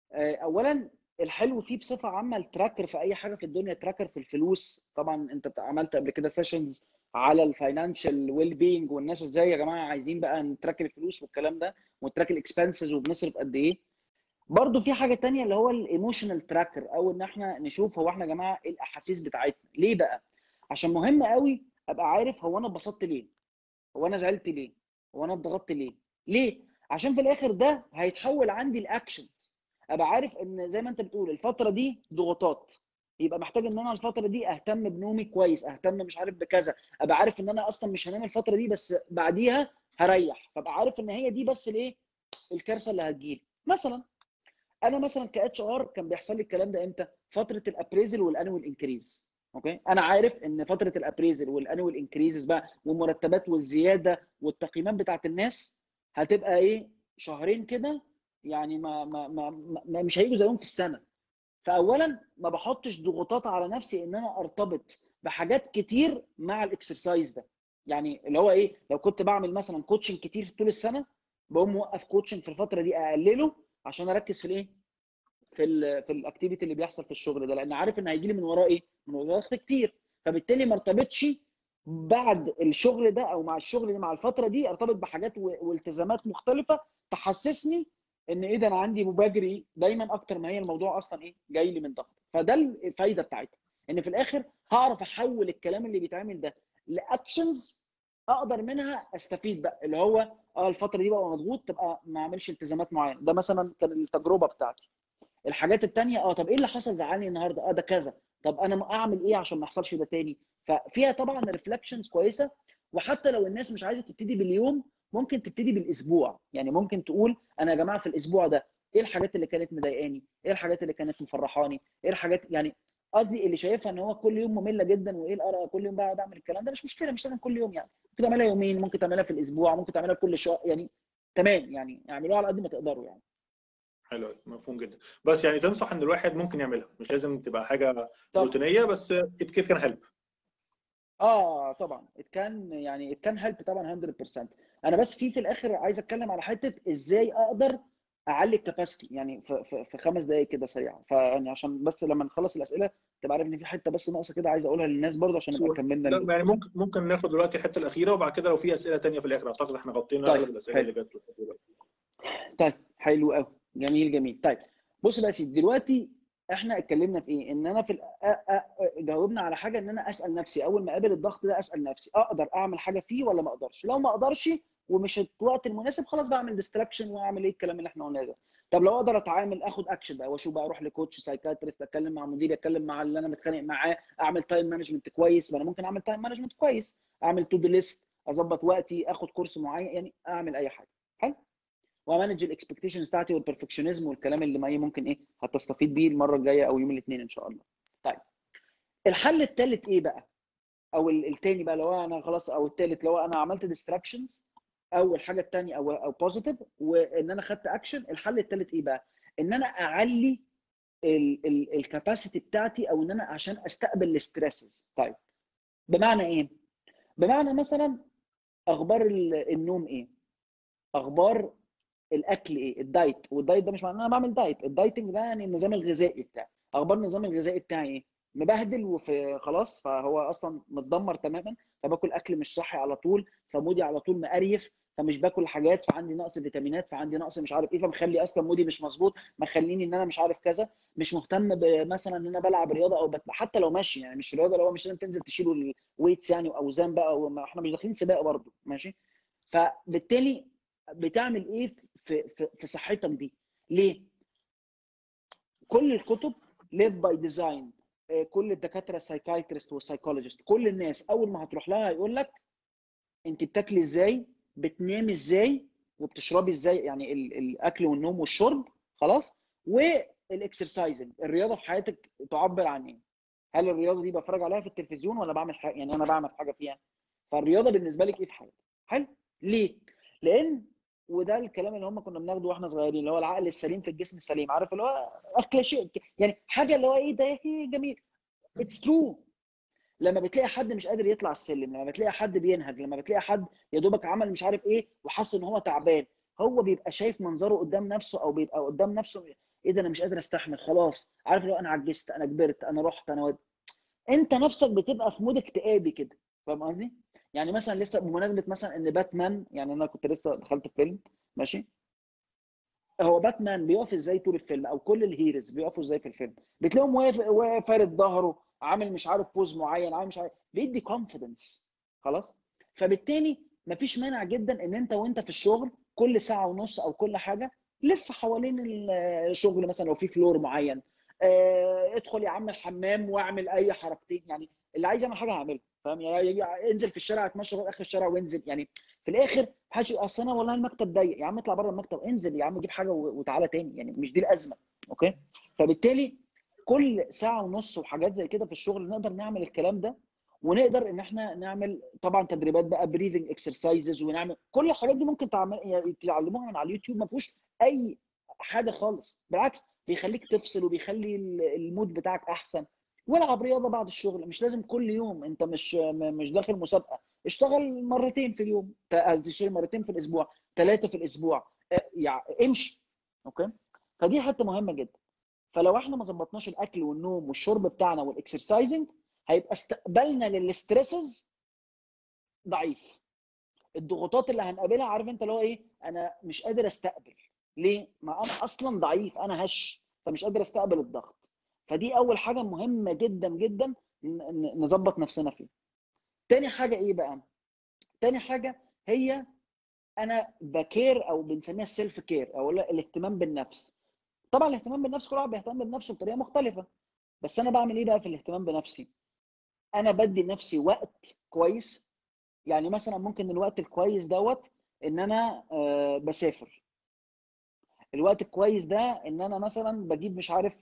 اولا الحلو فيه بصفه عامه التراكر في اي حاجه في الدنيا، تراكر في الفلوس. طبعا انت عملت قبل كده سيشنز على الفاينانشال ويل بينج، والناس ازاي يا جماعه عايزين بقى نتراك الفلوس والكلام ده، ونتراك الاكسبنسز وبنصرف قد ايه. برضو في حاجه تانية اللي هو الايموشنال تراكر، او ان احنا نشوف هو احنا يا جماعه ايه الاحاسيس بتاعتنا. ليه بقى؟ عشان مهم قوي ابقى عارف هو انا اتبسطت ليه، هو انا زعلت ليه، هو انا اتضغطت ليه. ليه؟ عشان في الاخر ده هيتحول عندي لاكشن. ابقى عارف ان زي ما انت بتقول الفتره دي ضغوطات، يبقى محتاج ان انا الفتره دي اهتم بنومي كويس، اهتم مش عارف بكذا. ابقى عارف ان انا اصلا مش هنام الفتره دي، بس بعديها هريح. فابقى عارف ان هي دي بس الايه، الكارثه اللي هتجيلي. مثلا انا مثلا كاتش ار كان بيحصل لي الكلام ده امتى؟ فتره الابريزل والانوال انكريز. اوكي، انا عارف ان فتره الابريزل والانوال انكريزز بقى والمرتبات والزياده والتقييمات بتاعت الناس هتبقى ايه، شهرين كده يعني مش هيجوا زيهم في السنه. فاولا ما بحطش ضغوطات على نفسي ان انا ارتبط بحاجات كتير مع الاكسرسايز ده. يعني اللي هو ايه، لو كنت بعمل مثلا كوتشنج كتير في طول السنه، بقوم موقف كوتشنج في الفتره دي اقلله عشان اركز في الايه، في الاكتيفيتي اللي بيحصل في الشغل ده، لان عارف ان هيجي لي من وراه ايه، من وراه ضغط كتير. فبالتالي ما ارتبطش بعد الشغل ده او مع الشغل ده، مع الفتره دي ارتبط بحاجات والتزامات مختلفه تحسسني ان ايه ده، انا عندي مبادري دايما اكتر ما هي الموضوع اصلا ايه جاي لي من ضغط. فده الفايده بتاعتها، ان في الاخر هعرف احول الكلام اللي بيتعمل ده لاكشنز اقدر منها استفيد بقى. اللي هو الفتره دي بقى مضغوط، تبقى ما اعملش التزامات معينه. ده مثلا كان التجربه بتاعتي. الحاجات التانية طب ايه اللي حصل زعلني النهارده، ده كذا، طب انا اعمل ايه عشان ما يحصلش ده تاني. ففيها طبعا ريفلكشنز كويسه. وحتى لو الناس مش عايزه تبتدي باليوم، ممكن تبتدي بالاسبوع. يعني ممكن تقول انا يا جماعه في الاسبوع ده ايه الحاجات اللي كانت مضايقاني، ايه الحاجات اللي كانت مفرحاني، ايه الحاجات يعني قصدي اللي شايفها ان هو كل يوم ممله جدا وايه القرف كل يوم بقعد اعمل الكلام ده. مش مشكله، مش لازم كل يوم يعني، ممكن تعملها يومين، ممكن تعملها في الاسبوع، ممكن تعملها كل شهر يعني. تمام يعني، اعملوها على قد ما تقدروا يعني. حلو، مفهوم جدا. بس يعني تنصح ان الواحد ممكن يعملها، مش لازم تبقى حاجه طبعا روتينيه، بس ات كان هيلب. طبعا ات كان هيلب طبعا 100%. انا بس في الاخر عايز اتكلم على حته ازاي اقدر اعلي الكباسيتي، يعني في 5 دقائق كده سريعه. فيعني عشان بس لما نخلص الاسئله تبقى عارف ان في حته بس ناقصه كده عايز اقولها للناس برضه عشان نبقى شور. كملنا لا يعني ممكن ناخد دلوقتي الحته الاخيره، وبعد كده لو في اسئله تانية في الاخر. اعتقد احنا غطينا طيب اغلب الاسئله حلو. اللي جت لحد دلوقتي. طيب حلو قوي، جميل جميل. طيب بص بقى يا سيدي، دلوقتي احنا اتكلمنا في ايه، ان انا جاوبنا على حاجه ان انا اسال نفسي اول ما اقابل الضغط ده، اسال نفسي اقدر اعمل حاجه فيه ولا ما اقدرش. لو ما اقدرش ومش الوقت المناسب، خلاص بعمل ديستراكشن واعمل ايه الكلام اللي احنا قلناه ده. طب لو اقدر اتعامل، اخد اكشن بقى واشوف بقى، اروح لكوتش سايكاتريست، اتكلم مع مديري، اتكلم مع اللي انا متخانق معاه، اعمل تايم مانجمنت كويس. ما انا ممكن اعمل تايم مانجمنت كويس، اعمل تو دو ليست، اظبط وقتي، اخد كورس معين، يعني اعمل اي حاجه. حلو. ومانج الاكسبكتيشنز بتاعتي والبرفكشنزم والكلام اللي ما ممكن ايه هتستفيد بيه المره الجايه او يوم الاثنين ان شاء الله. طيب الحل الثالث ايه بقى، او الثاني بقى لو انا خلاص، او الثالث لو انا عملت ديستراكشنز، او الحاجه الثانيه او بوزيتيف وان انا خدت اكشن. الحل الثالث ايه بقى؟ ان انا اعلي الكاباسيتي بتاعتي، او ان انا عشان استقبل الستريسز. طيب بمعنى ايه؟ بمعنى مثلا اخبار النوم ايه، اخبار الاكل ايه، الدايت. والدايت ده مش معناه ان انا بعمل دايت، الدايتنج ده يعني النظام الغذائي بتاعي. اخبار النظام الغذائي بتاعي ايه، مبهدل وفي خلاص، فهو اصلا متدمر تماما. فباكل اكل مش صحي على طول، فمودي على طول مقريف، فمش باكل حاجات، فعندي نقص فيتامينات، فعندي نقص مش عارف ايه، فمخلي اصلا مودي مش مظبوط، مخليني ان انا مش عارف كذا. مش مهتم مثلا ان انا بلعب رياضه او حتى لو ماشي، يعني مش رياضه، لو مش لازم تنزل تشيلوا الويتس يعني واوزان بقى، احنا مش داخلين سباق برضه ماشي. فبالتالي بتعمل ايه في صحتك دي. ليه؟ كل الكتب ليف باي ديزاين، كل الدكاتره السايكايترست والسايكولوجيست، كل الناس اول ما هتروح لها هيقول لك انت بتاكلي ازاي، بتنامي ازاي، وبتشربي ازاي، يعني الاكل والنوم والشرب خلاص. والاكسرسايزنج، الرياضه في حياتك تعبر عن ايه؟ هل الرياضه دي بتفرج عليها في التلفزيون ولا بعمل حاجه، يعني انا بعمل حاجه فيها؟ فالرياضه بالنسبه لك ايه في حياتك؟ حلو. ليه؟ لان وده الكلام اللي هم كنا بناخده واحنا صغيرين، اللي هو العقل السليم في الجسم السليم، عارف اللي هو كليشيه يعني، حاجه اللي هو ايه ده يا اخي جميل. اتس ترو. لما بتلاقي حد مش قادر يطلع السلم، لما بتلاقي حد بينهج، لما بتلاقي حد يا دوبك عمل مش عارف ايه وحس ان هو تعبان، هو بيبقى شايف منظره قدام نفسه، او بيبقى قدام نفسه ايه ده انا مش قادر استحمل خلاص، عارف لو انا عجزت، انا كبرت، انا رحت، انا انت نفسك بتبقى في مود اكتئابي كده. فاهم قصدي؟ يعني مثلا لسه بمناسبه مثلا ان باتمان، يعني انا كنت لسه دخلت فيلم ماشي، هو باتمان بيقف ازاي طول الفيلم، او كل الهيروز بيقفوا ازاي في الفيلم، بتلاقيهم واقف فارد ظهره، عامل مش عارف بوز معين، عامل مش عارف، بيدي كونفيدنس. خلاص. فبالتالي مفيش مانع جدا ان انت وانت في الشغل كل ساعه ونص او كل حاجه لف حوالين الشغل، مثلا لو في فلور معين، ادخل يا عم الحمام واعمل اي حركتين، يعني اللي عايز يعمل حاجه هعملها. فاهم يعني؟ انزل في الشارع، اتمشى لغايه اخر الشارع وانزل يعني. في الاخر حاجه اصل انا والله المكتب ضيق، يا عم اطلع بره المكتب، انزل يا عم جيب حاجه وتعالى تاني، يعني مش دي الازمه. اوكي. فبالتالي كل ساعه ونص وحاجات زي كده في الشغل نقدر نعمل الكلام ده، ونقدر ان احنا نعمل طبعا تدريبات بقى، بريذنج اكسرسايزز، ونعمل كل الحاجات دي ممكن يعني تعلموها من على اليوتيوب، ما فيهوش اي حاجه خالص، بالعكس بيخليك تفصل وبيخلي المود بتاعك احسن. والعب رياضه بعد الشغل، مش لازم كل يوم، انت مش داخل مسابقه، اشتغل مرتين في اليوم، قصدي مرتين في الاسبوع، 3 في الاسبوع، يعني امشي. اوكي. فدي حته مهمه جدا. فلو احنا ما ظبطناش الاكل والنوم والشرب بتاعنا والاكسرسايزنج، هيبقى استقبالنا للاسترسز ضعيف. الضغوطات اللي هنقابلها، عارف انت اللي هو ايه، انا مش قادر استقبل. ليه؟ ما انا اصلا ضعيف، انا هش، فمش قادر استقبل الضغط. فدي اول حاجه مهمه جدا جدا نظبط نفسنا فيها. تاني حاجه ايه بقى؟ تاني حاجه هي انا بكير، او بنسميها السيلف كير، او الاهتمام بالنفس. طبعا الاهتمام بالنفس كل واحد بيهتم بنفسه بطريقه مختلفه، بس انا بعمل ايه بقى في الاهتمام بنفسي؟ انا بدي لنفسي وقت كويس. يعني مثلا ممكن الوقت الكويس دوت ان انا بسافر. الوقت الكويس ده ان انا مثلا بجيب مش عارف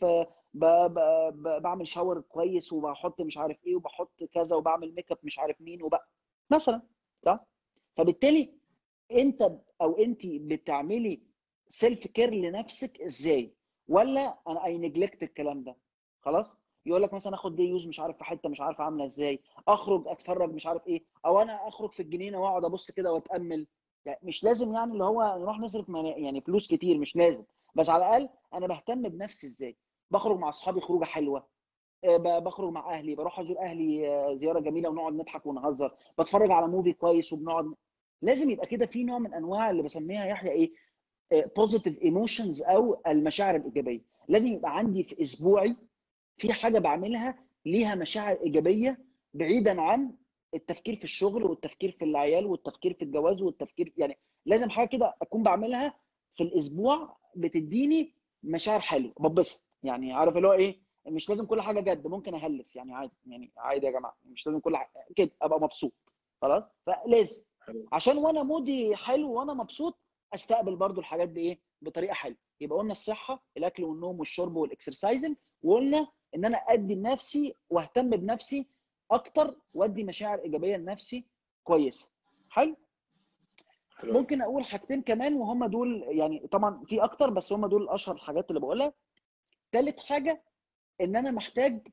بعمل شاور كويس، وبحط مش عارف ايه، وبحط كذا، وبعمل ميك اب مش عارف مين وبقى مثلا. صح. فبالتالي انت او انت بتعملي سيلف كير لنفسك ازاي؟ ولا انا اي نجلكت الكلام ده؟ خلاص. يقول لك مثلا اخد دي يوز مش عارف في حته مش عارف عامله ازاي، اخرج اتفرج مش عارف ايه، او انا اخرج في الجنينه واقعد ابص كده واتامل. يعني مش لازم يعني اللي هو نروح نصرف يعني فلوس كتير، مش لازم، بس على الاقل انا بهتم بنفسي ازاي. بخرج مع اصحابي خروجه حلوه، بخرج مع اهلي، بروح ازور اهلي زياره جميله ونقعد نضحك ونهزر، بتفرج على موفي كويس وبنقعد. لازم يبقى كده في نوع من انواع اللي بسميها يحيى ايه، بوزيتيف ايموشنز، او المشاعر الايجابيه. لازم يبقى عندي في اسبوعي في حاجه بعملها ليها مشاعر ايجابيه، بعيدا عن التفكير في الشغل والتفكير في العيال والتفكير في الجواز والتفكير يعني. لازم حاجه كده اكون بعملها في الاسبوع بتديني مشاعر حلوه ببسط، يعني عارف اللي هو ايه، مش لازم كل حاجه جد، ممكن اهلس يعني عادي، يعني عادي يا جماعه، مش لازم كل حاجه كده ابقى مبسوط. خلاص. فلازم عشان وانا مودي حلو وانا مبسوط استقبل برضو الحاجات دي ايه بطريقه حلوه. يبقى قلنا الصحه، الاكل والنوم والشرب والاكسرسايزنج، وقلنا ان انا ادي لنفسي واهتم بنفسي اكتر، وادي مشاعر ايجابيه لنفسي كويسه. حلو. ممكن اقول حاجتين كمان وهم دول، يعني طبعا في اكتر بس هم دول اشهر الحاجات اللي بقولها. ثالث حاجه ان انا محتاج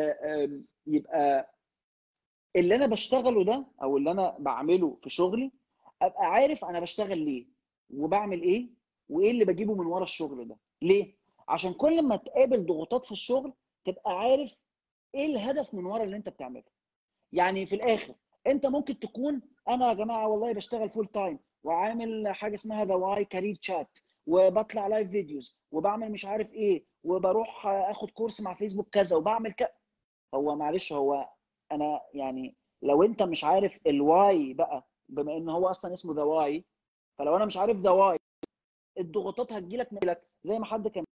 يبقى اللي انا بشتغله ده او اللي انا بعمله في شغلي، ابقى عارف انا بشتغل ليه وبعمل ايه، وايه اللي بجيبه من ورا الشغل ده ليه. عشان كل ما تقابل ضغوطات في الشغل تبقى عارف ايه الهدف من ورا اللي انت بتعمله. يعني في الاخر انت ممكن تكون، انا يا جماعه والله بشتغل فول تايم وعامل حاجه اسمها ذا واي كارير تشات، وبطلع لايف فيديوز وبعمل مش عارف ايه، وبروح اخد كورس مع فيسبوك كذا وبعمل كذا. هو معلش، هو انا يعني لو انت مش عارف الواي بقى، بما ان هو اصلا اسمه ذا واي، فلو انا مش عارف ذا واي، الضغوطات هتجيلك زي ما حد كان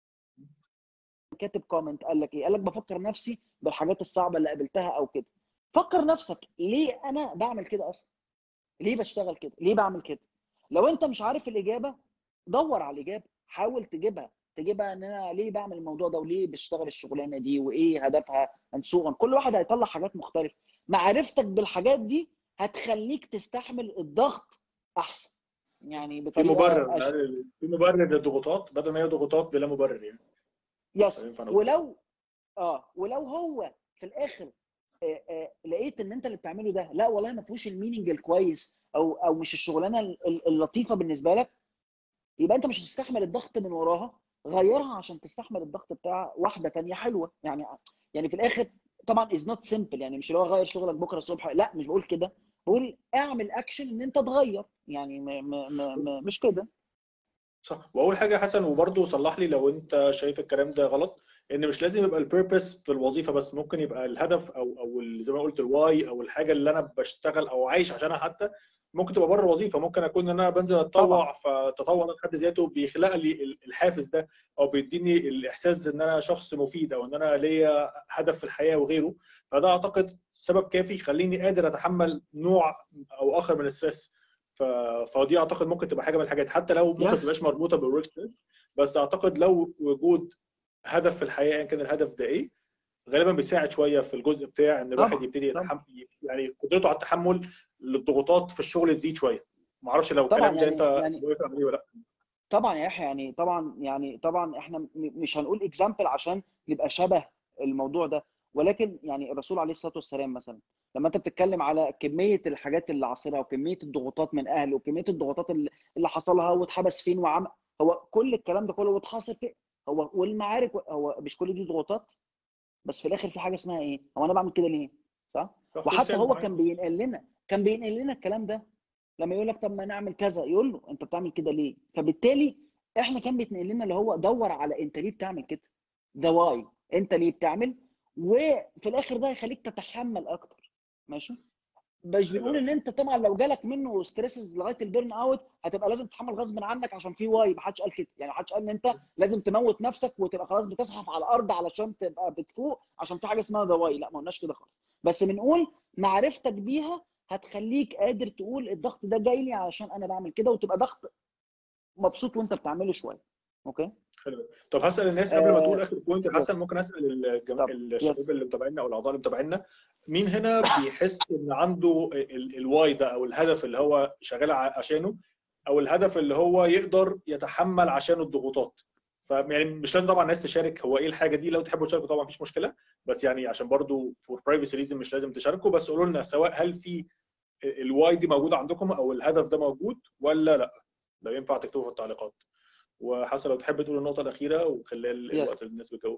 كاتب كومنت قال لك ايه، قال لك بفكر نفسي بالحاجات الصعبه اللي قابلتها او كده. فكر نفسك ليه انا بعمل كده اصلا، ليه بشتغل كده، ليه بعمل كده. لو انت مش عارف الاجابه، دور على الاجابه، حاول تجيبها ان انا ليه بعمل الموضوع ده، وليه بشتغل الشغلانه دي، وايه هدفها انسوغا. كل واحد هيطلع حاجات مختلفه. معرفتك بالحاجات دي هتخليك تستحمل الضغط احسن. يعني في بطريقه مبرر في مبرر للضغوطات بدل ما هي ضغوطات بلا مبرر يعني. يس. ينفع نقول كده. ولو هو في الاخر لقيت ان انت اللي بتعمله ده لا والله ما فيهوش الميننج الكويس او مش الشغلانه اللطيفه بالنسبه لك، يبقى انت مش هتستحمل الضغط من وراها، غيرها عشان تستحمل الضغط بتاع واحده تانية حلوه. يعني في الاخر طبعا از نوت سمبل، يعني مش اللي هو غير شغلك بكره الصبح، لا مش بقول كده، بقول اعمل اكشن ان انت تغير، يعني مش كده. صح. واول حاجه يا حسن، وبرضه صلح لي لو انت شايف الكلام ده غلط، ان مش لازم يبقى البيربس في الوظيفه بس، ممكن يبقى الهدف او زي ما قلت الواي او الحاجه اللي انا بشتغل او عايش عشانها حتى، ممكن تبقى بره الوظيفه. ممكن اكون ان انا بنزل طبعا اتطوع، فالتطوع ده في حد ذاته بيخلق لي الحافز ده، او بيديني الاحساس ان انا شخص مفيد، او ان انا ليا هدف في الحياه وغيره. فده اعتقد سبب كافي يخليني قادر اتحمل نوع او اخر من الستريس. فدي اعتقد ممكن تبقى حاجه من الحاجات، حتى لو ممكن يس تبقاش مربوطه بالورك ستريس. بس اعتقد لو وجود هدف في الحياه ايا كان الهدف ده ايه، غالبا بيساعد شويه في الجزء بتاع ان الواحد طبعا يبتدي طبعا يتحمل، يعني قدرته على التحمل للضغوطات في الشغل تزيد شويه. ما اعرفش لو طبعا الكلام ده يعني انت يعني موافق عليه ولا لا. طبعا يا يحيى، يعني طبعا احنا مش هنقول اكزامبل عشان يبقى شبه الموضوع ده، ولكن يعني الرسول عليه الصلاه والسلام مثلا لما انت بتتكلم على كميه الحاجات اللي عاصرها وكميه الضغوطات من اهله وكميه الضغوطات اللي حصلها واتحبس فين وعمل، هو كل الكلام ده كله اتحاصر فين؟ هو والمعارك، هو مش كل دي ضغوطات؟ بس في الاخر في حاجه اسمها ايه؟ هو انا بعمل كده ليه؟ صح؟ في وحتى رساله هو معينه. كان بينقل لنا الكلام ده لما يقول لك طب ما نعمل كذا، يقول له انت بتعمل كده ليه؟ فبالتالي احنا كان بيتنقل لنا اللي هو دور على انت ليه بتعمل كده، ذا واي، انت ليه بتعمل، وفي الاخر ده هيخليك تتحمل اكتر. ماشي؟ مش حلو بنقول قوي. ان انت طبعا لو جالك منه ستريسز لغايه البيرن اوت هتبقى لازم تتحمل غصب عنك عشان في واي، ما حدش قال كده، يعني ما حدش قال ان انت لازم تموت نفسك وتبقى خلاص بتزحف على الارض علشان تبقى بتفوق عشان في حاجه اسمها ذا واي، لا ما قلناش كده خالص. بس بنقول معرفتك بيها هتخليك قادر تقول الضغط ده جاي لي علشان انا بعمل كده، وتبقى ضغط مبسوط وانت بتعمله شويه. اوكي؟ حلو. طب هسال الناس قبل ما تقول آه اخر بوينت يا حسن، يس. ممكن اسال طب الشباب يس. اللي متابعينا او الاعضاء اللي متابعينا، مين هنا بيحس ان عنده الواي ده او الهدف اللي هو شغال عشانه، او الهدف اللي هو يقدر يتحمل عشانه الضغوطات؟ يعني مش لازم طبعا الناس تشارك هو ايه الحاجه دي، لو تحبوا تشاركوا طبعا مفيش مشكله، بس يعني عشان برضو فور برايفسي ريزن مش لازم تشاركوا، بس قولوا لنا سواء هل في الواي دي موجوده عندكم او الهدف ده موجود ولا لا. لو ينفع تكتبوا في التعليقات. وحسن لو تحب تقول النقطة الأخيرة وخلال يس. الوقت اللي الناس بتجاوب.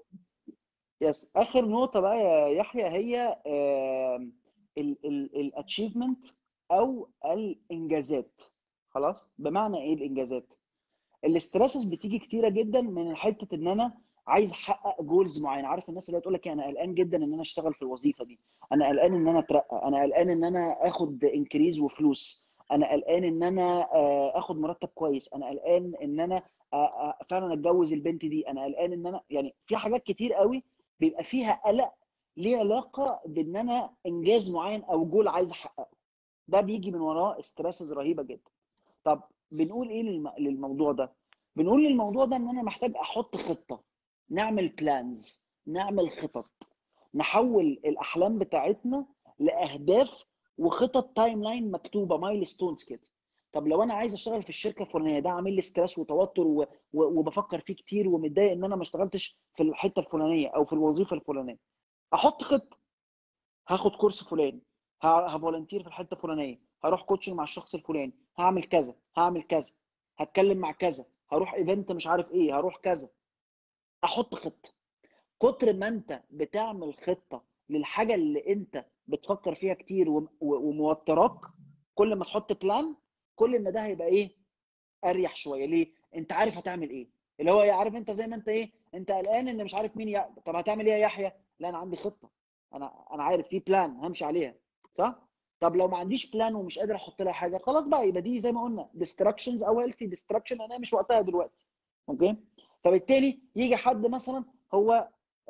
يس. اخر نقطه بقى يا يحيى هي الاتشيفمنت او الانجازات. خلاص؟ بمعنى ايه الانجازات؟ الاسترسز بتيجي كتيره جدا من حته ان انا عايز احقق جولز معينه. عارف الناس اللي تقول لك انا قلقان جدا ان انا اشتغل في الوظيفه دي، انا قلقان ان انا اترقى، انا قلقان ان انا اخد انكريز وفلوس، انا قلقان ان انا اخد مرتب كويس، انا قلقان ان انا فعلا اتجوز البنت دي، انا قلقان ان انا، يعني في حاجات كتير قوي بيبقى فيها قلق ليه علاقه بان انا انجاز معين او جول عايز احققه. ده بيجي من وراه استرسز رهيبه جدا. طب بنقول ايه للموضوع ده؟ بنقول للموضوع ده ان انا محتاج احط خطه، نعمل بلانز، نعمل خطط، نحول الاحلام بتاعتنا لاهداف وخطط تايم لاين مكتوبه مايل ستونز كده. طب لو انا عايز اشتغل في الشركه الفلانيه، ده عامل لي ستريس وتوتر وبفكر فيه كتير ومتضايق ان انا ما اشتغلتش في الحته الفلانيه او في الوظيفه الفلانيه، احط خطه، هاخد كورس فلاني، هفولنتير في الحته الفلانيه، هروح كوتشنج مع الشخص الفلاني، هعمل كذا، هعمل كذا، هتكلم مع كذا، هروح ايفنت مش عارف ايه، هروح كذا. احط خطه. كتر ما انت بتعمل خطه للحاجه اللي انت بتفكر فيها كتير وموتراك، كل ما تحط بلان كل ما ده هيبقى ايه؟ اريح شويه. ليه؟ انت عارف هتعمل ايه. اللي هو عارف انت زي ما انت ايه، انت قلقان ان مش عارف مين طب هتعمل ايه يا يحيى؟ لا انا عندي خطه، انا عارف في بلان همشي عليها. صح؟ طب لو ما عنديش بلان ومش قادر احط لها حاجه، خلاص بقى يبقى دي زي ما قلنا ديستراكشنز او هيلثي ديستراكشن، انا مش وقتها دلوقتي. اوكي؟ فبالتالي يجي حد مثلا هو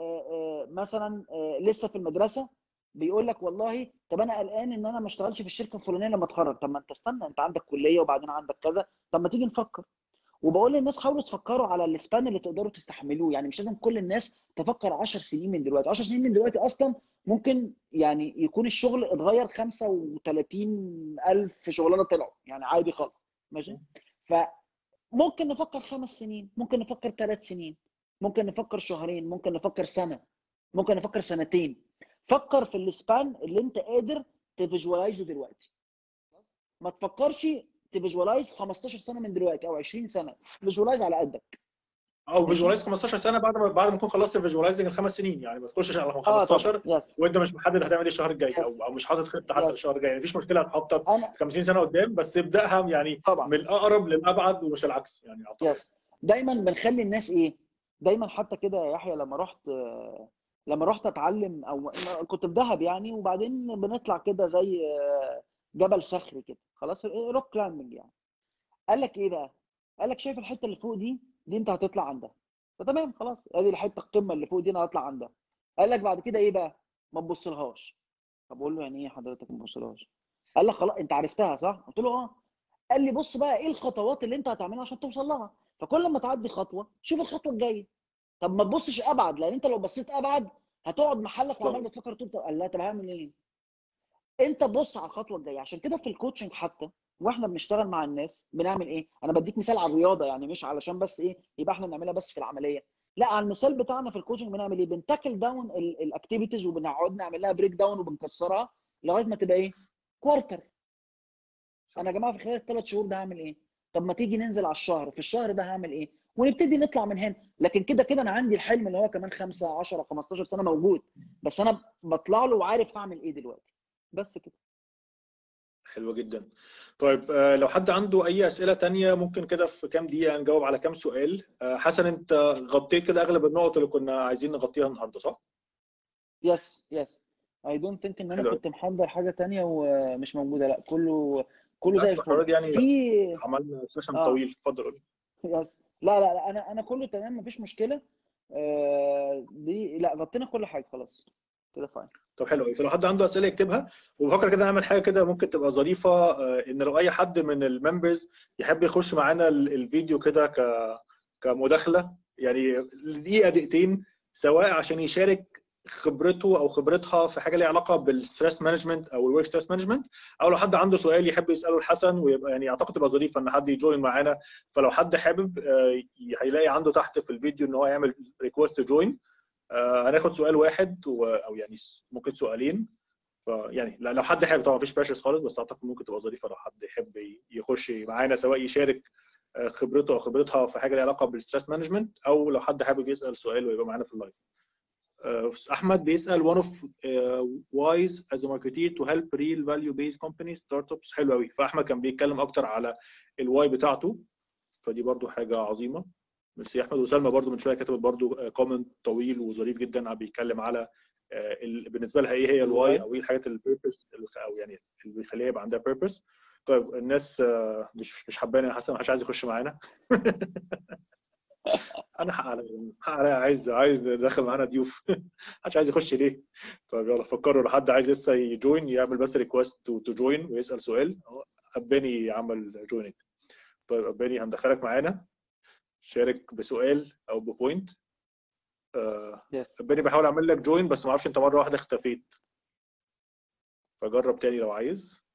مثلا لسه في المدرسه، بيقول لك والله طب انا قلقان ان انا ما اشتغلش في الشركه الفلانيه لما اتخرج. طب ما انت استنى، انت عندك كليه وبعدين عندك كذا، طب ما تيجي نفكر. وبقول للناس حاولوا تفكروا على السبان اللي تقدروا تستحملوه، يعني مش لازم كل الناس تفكر 10 سنين من دلوقتي. 10 سنين من دلوقتي اصلا ممكن يعني يكون الشغل اتغير 35,000 شغلانه طلعوا، يعني عادي خالص. ماشي. فممكن نفكر 5 سنين، ممكن نفكر 3 سنين، ممكن نفكر شهرين، ممكن نفكر سنه، ممكن نفكر سنتين. فكر في السبان اللي انت قادر تفيجوالايزه دلوقتي. ما تفكرش تفيجوالايز 15 سنه من دلوقتي او 20 سنه، فيجوالايز على قدك. او فيجوالايز 15 سنه بعد ما تكون خلصت الفيجواليزنج الخمس سنين، يعني ما تخشش على طبعا 15 يس وانت مش محدد هتعمل ايه الشهر الجاي، يس او مش حاطط خطه حتى يس للشهر الجاي. يعني مفيش مشكله تحطها انا 50 سنه قدام، بس ابداها يعني طبعا من الاقرب للابعد ومش العكس يعني اعتقد. يس. دايما بنخلي الناس ايه، دايما حتى كده يا يحيى لما رحت اتعلم او كنت في دهب يعني، وبعدين بنطلع كده زي جبل صخري كده خلاص، روك كلايمبنج يعني. قال لك ايه بقى؟ قال لك شايف الحته اللي فوق دي انت هتطلع عندها، فتمام خلاص ادي الحته القمه اللي فوق دي انا هطلع عندها. قال لك بعد كده ايه بقى؟ ما تبصلهاش. طب بقول له يعني ايه حضرتك ما تبصلهاش؟ قال لك خلاص انت عرفتها صح؟ قلت له اه. قال لي بص بقى ايه الخطوات اللي انت هتعملها عشان توصل لها، فكل ما تعدي خطوه شوف الخطوه الجايه. طب ما تبصش ابعد، لان انت لو بصيت ابعد هتقعد محلك وعمال بتفكر تقول قال لا طب هعمل ايه؟ انت بص على الخطوه الجايه. عشان كده في الكوتشنج حتى واحنا بنشتغل مع الناس بنعمل ايه؟ انا بديك مثال على الرياضه يعني، مش علشان بس ايه يبقى احنا نعملها بس في العمليه، لا على المثال بتاعنا في الكوتشنج بنعمل ايه؟ بنتاكل داون الاكتيفيتيز وبنقعد نعمل لها بريك داون وبنكسرها لغايه ما تبقى ايه؟ كوارتر. انا يا جماعه في خلال ال3 شهور ده هعمل ايه؟ طب ما تيجي ننزل على الشهر، في الشهر ده هعمل ايه؟ ونبتدي نطلع من هنا. لكن كده كده انا عندي الحلم اللي هو كمان 5 10 15 سنه موجود، بس انا بطلع له وعارف هعمل ايه دلوقتي. بس كده. حلوة جدا. طيب لو حد عنده أي أسئلة تانية ممكن كده في كام دقيقة نجاوب على كام سؤال. حسن أنت غطيت كده أغلب النقط اللي كنا عايزين نغطيها النهاردة صح؟ يس يس. اي دونت ثينك ان انا حلو. كنت محضر حاجه تانية ومش موجوده، لا كله زي بالعكس احنا الفل. already يعني في عملنا سيشن اه طويل، اتفضل قول. يس. لا انا كله تمام مفيش مشكله. دي لا غطينا كل حاجه خلاص كده فاين. طب حلو قوي. فلو حد عنده اسئله يكتبها، وبفكر كده نعمل حاجه كده ممكن تبقى ظريفه، ان لو اي حد من الممبرز يحب يخش معانا الفيديو كده كمداخله، يعني دقيقه دقيقتين، سواء عشان يشارك خبرته او خبرتها في حاجه ليها علاقه بالستريس مانجمنت او الورك ستريس مانجمنت، او لو حد عنده سؤال يحب يساله لحسن، ويبقى يعني اعتقد تبقى ظريفه ان حد يجوين معانا. فلو حد حابب هيلاقي عنده تحت في الفيديو ان هو يعمل ريكوست جوين. هناخد سؤال واحد او يعني ممكن سؤالين. فيعني لو حد حابب، طبعا مفيش بريشرز خالص، بس اعتقد ممكن تبقى ظريفه لو حد يحب يخش معانا، سواء يشارك خبرته او خبرتها في حاجه ليها علاقه بالستريس مانجمنت، او لو حد حابب يسال سؤال ويبقى معانا في اللايف. احمد بيسال one of wise as a marketer to help real value based companies startups. حلو قوي. فاحمد كان بيتكلم اكتر على الواي بتاعته، فدي برضو حاجه عظيمه. ميرسي احمد. وسلمى برضو من شويه كتبت برضو كومنت طويل وظريف جدا بيتكلم على بالنسبه لها ايه هي الواي، او ايه الحاجات البيربس، او يعني اللي بيخليها يبقى عندها بيربس. طيب الناس مش حباني يا حسن، مش عايز يخش معانا. انا حق عليا، عايز ندخل معانا ضيوف. محدش عايز يخش ليه؟ طيب يلا فكروا لو حد عايز لسه يجوين يعمل بس ريكوست تو جوين ويسال سؤال. اباني عمل جويننج. طيب اباني هندخلك معانا، شارك بسؤال او ببوينت. اباني بحاول اعمل لك جوين، بس ما اعرفش انت مره واحده اختفيت، فجرب تاني لو عايز.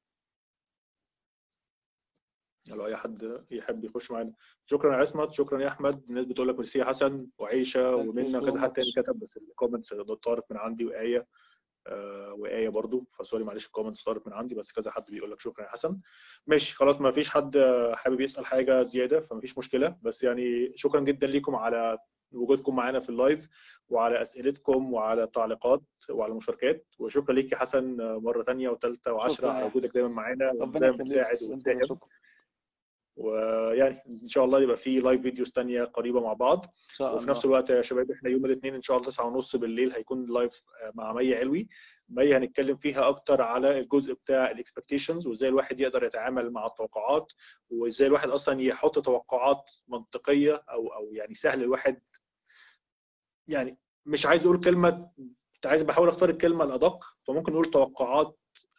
لو اي حد يحب يخش معانا. شكرا يا عصمت، شكرا يا احمد. الناس بتقول لك ميرسي يا حسن وعيشه ومنى، كذا حد تاني كتب، بس الكومنتس طارت من عندي، وايه وايه برضو، فسوري معلش الكومنتس طارت من عندي، بس كذا حد بيقول لك شكرا يا حسن. ماشي خلاص، ما فيش حد حابب يسال حاجه زياده فما فيش مشكله، بس يعني شكرا جدا ليكم على وجودكم معانا في اللايف، وعلى اسئلتكم وعلى التعليقات وعلى المشاركات. وشكرا ليك يا حسن مره ثانيه وثالثه وعشره على وجودك دايما معانا، ودايما بتساعد وبتساهم. ويعني ان شاء الله يبقى في لايف فيديوز ثانيه قريبه مع بعض. وفي نفس الوقت يا شباب احنا يوم الاثنين ان شاء الله 9:30 بالليل هيكون لايف مع مي علوي. مي هنتكلم فيها اكتر على الجزء بتاع الاكسبكتيشنز، وازاي الواحد يقدر يتعامل مع التوقعات، وازاي الواحد اصلا يحط توقعات منطقيه، او يعني سهل الواحد، يعني مش عايز اقول كلمه، عايز بحاول اختار الكلمه الادق، فممكن نقول توقعات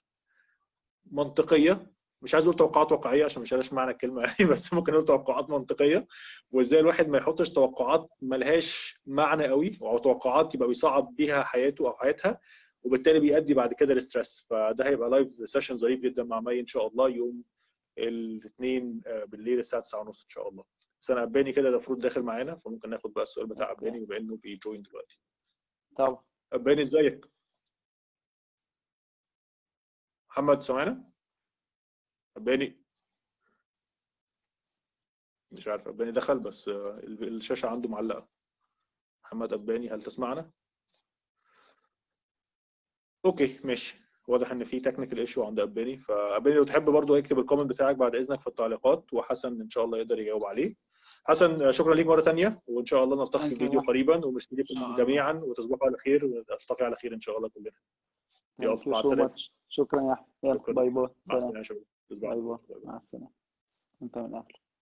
منطقيه. مش عايز اقول توقعات واقعيه عشان مش عارف معنى الكلمه يعني، بس ممكن نقول توقعات منطقيه. وازاي الواحد ما يحطش توقعات ملهاش معنى قوي، او توقعات يبقى بيصعب بيها حياته او حياتها، وبالتالي بيؤدي بعد كده للستريس. فده هيبقى لايف سيشن ظريف جدا مع مي ان شاء الله يوم الاثنين بالليل الساعه 9:30 ان شاء الله. بس انا اباني كده المفروض داخل معانا، فممكن ناخد بقى السؤال بتاع اباني بما انه بيجوين دلوقتي. طبعا. اباني ازيك؟ محمد سامعنا؟ اباني مش عارف، اباني دخل بس الشاشه عنده معلقه. محمد اباني هل تسمعنا؟ اوكي ماشي، واضح ان في تكنيكال ايشو عند اباني. فاباني لو تحب برضو يكتب الكومنت بتاعك بعد اذنك في التعليقات، وحسن ان شاء الله يقدر يجاوب عليه. حسن شكرا ليك مره ثانيه، وان شاء الله نلتقي في فيديو قريبا، ومشتركين جميعا، وتصبحوا على خير، ونلتقي على خير ان شاء الله كلنا. يلا مع السلامه. شكرا يا احمد. يلا باي باي. مع السلامه يا شباب. باي باي. مع السلامه. انت من اهل.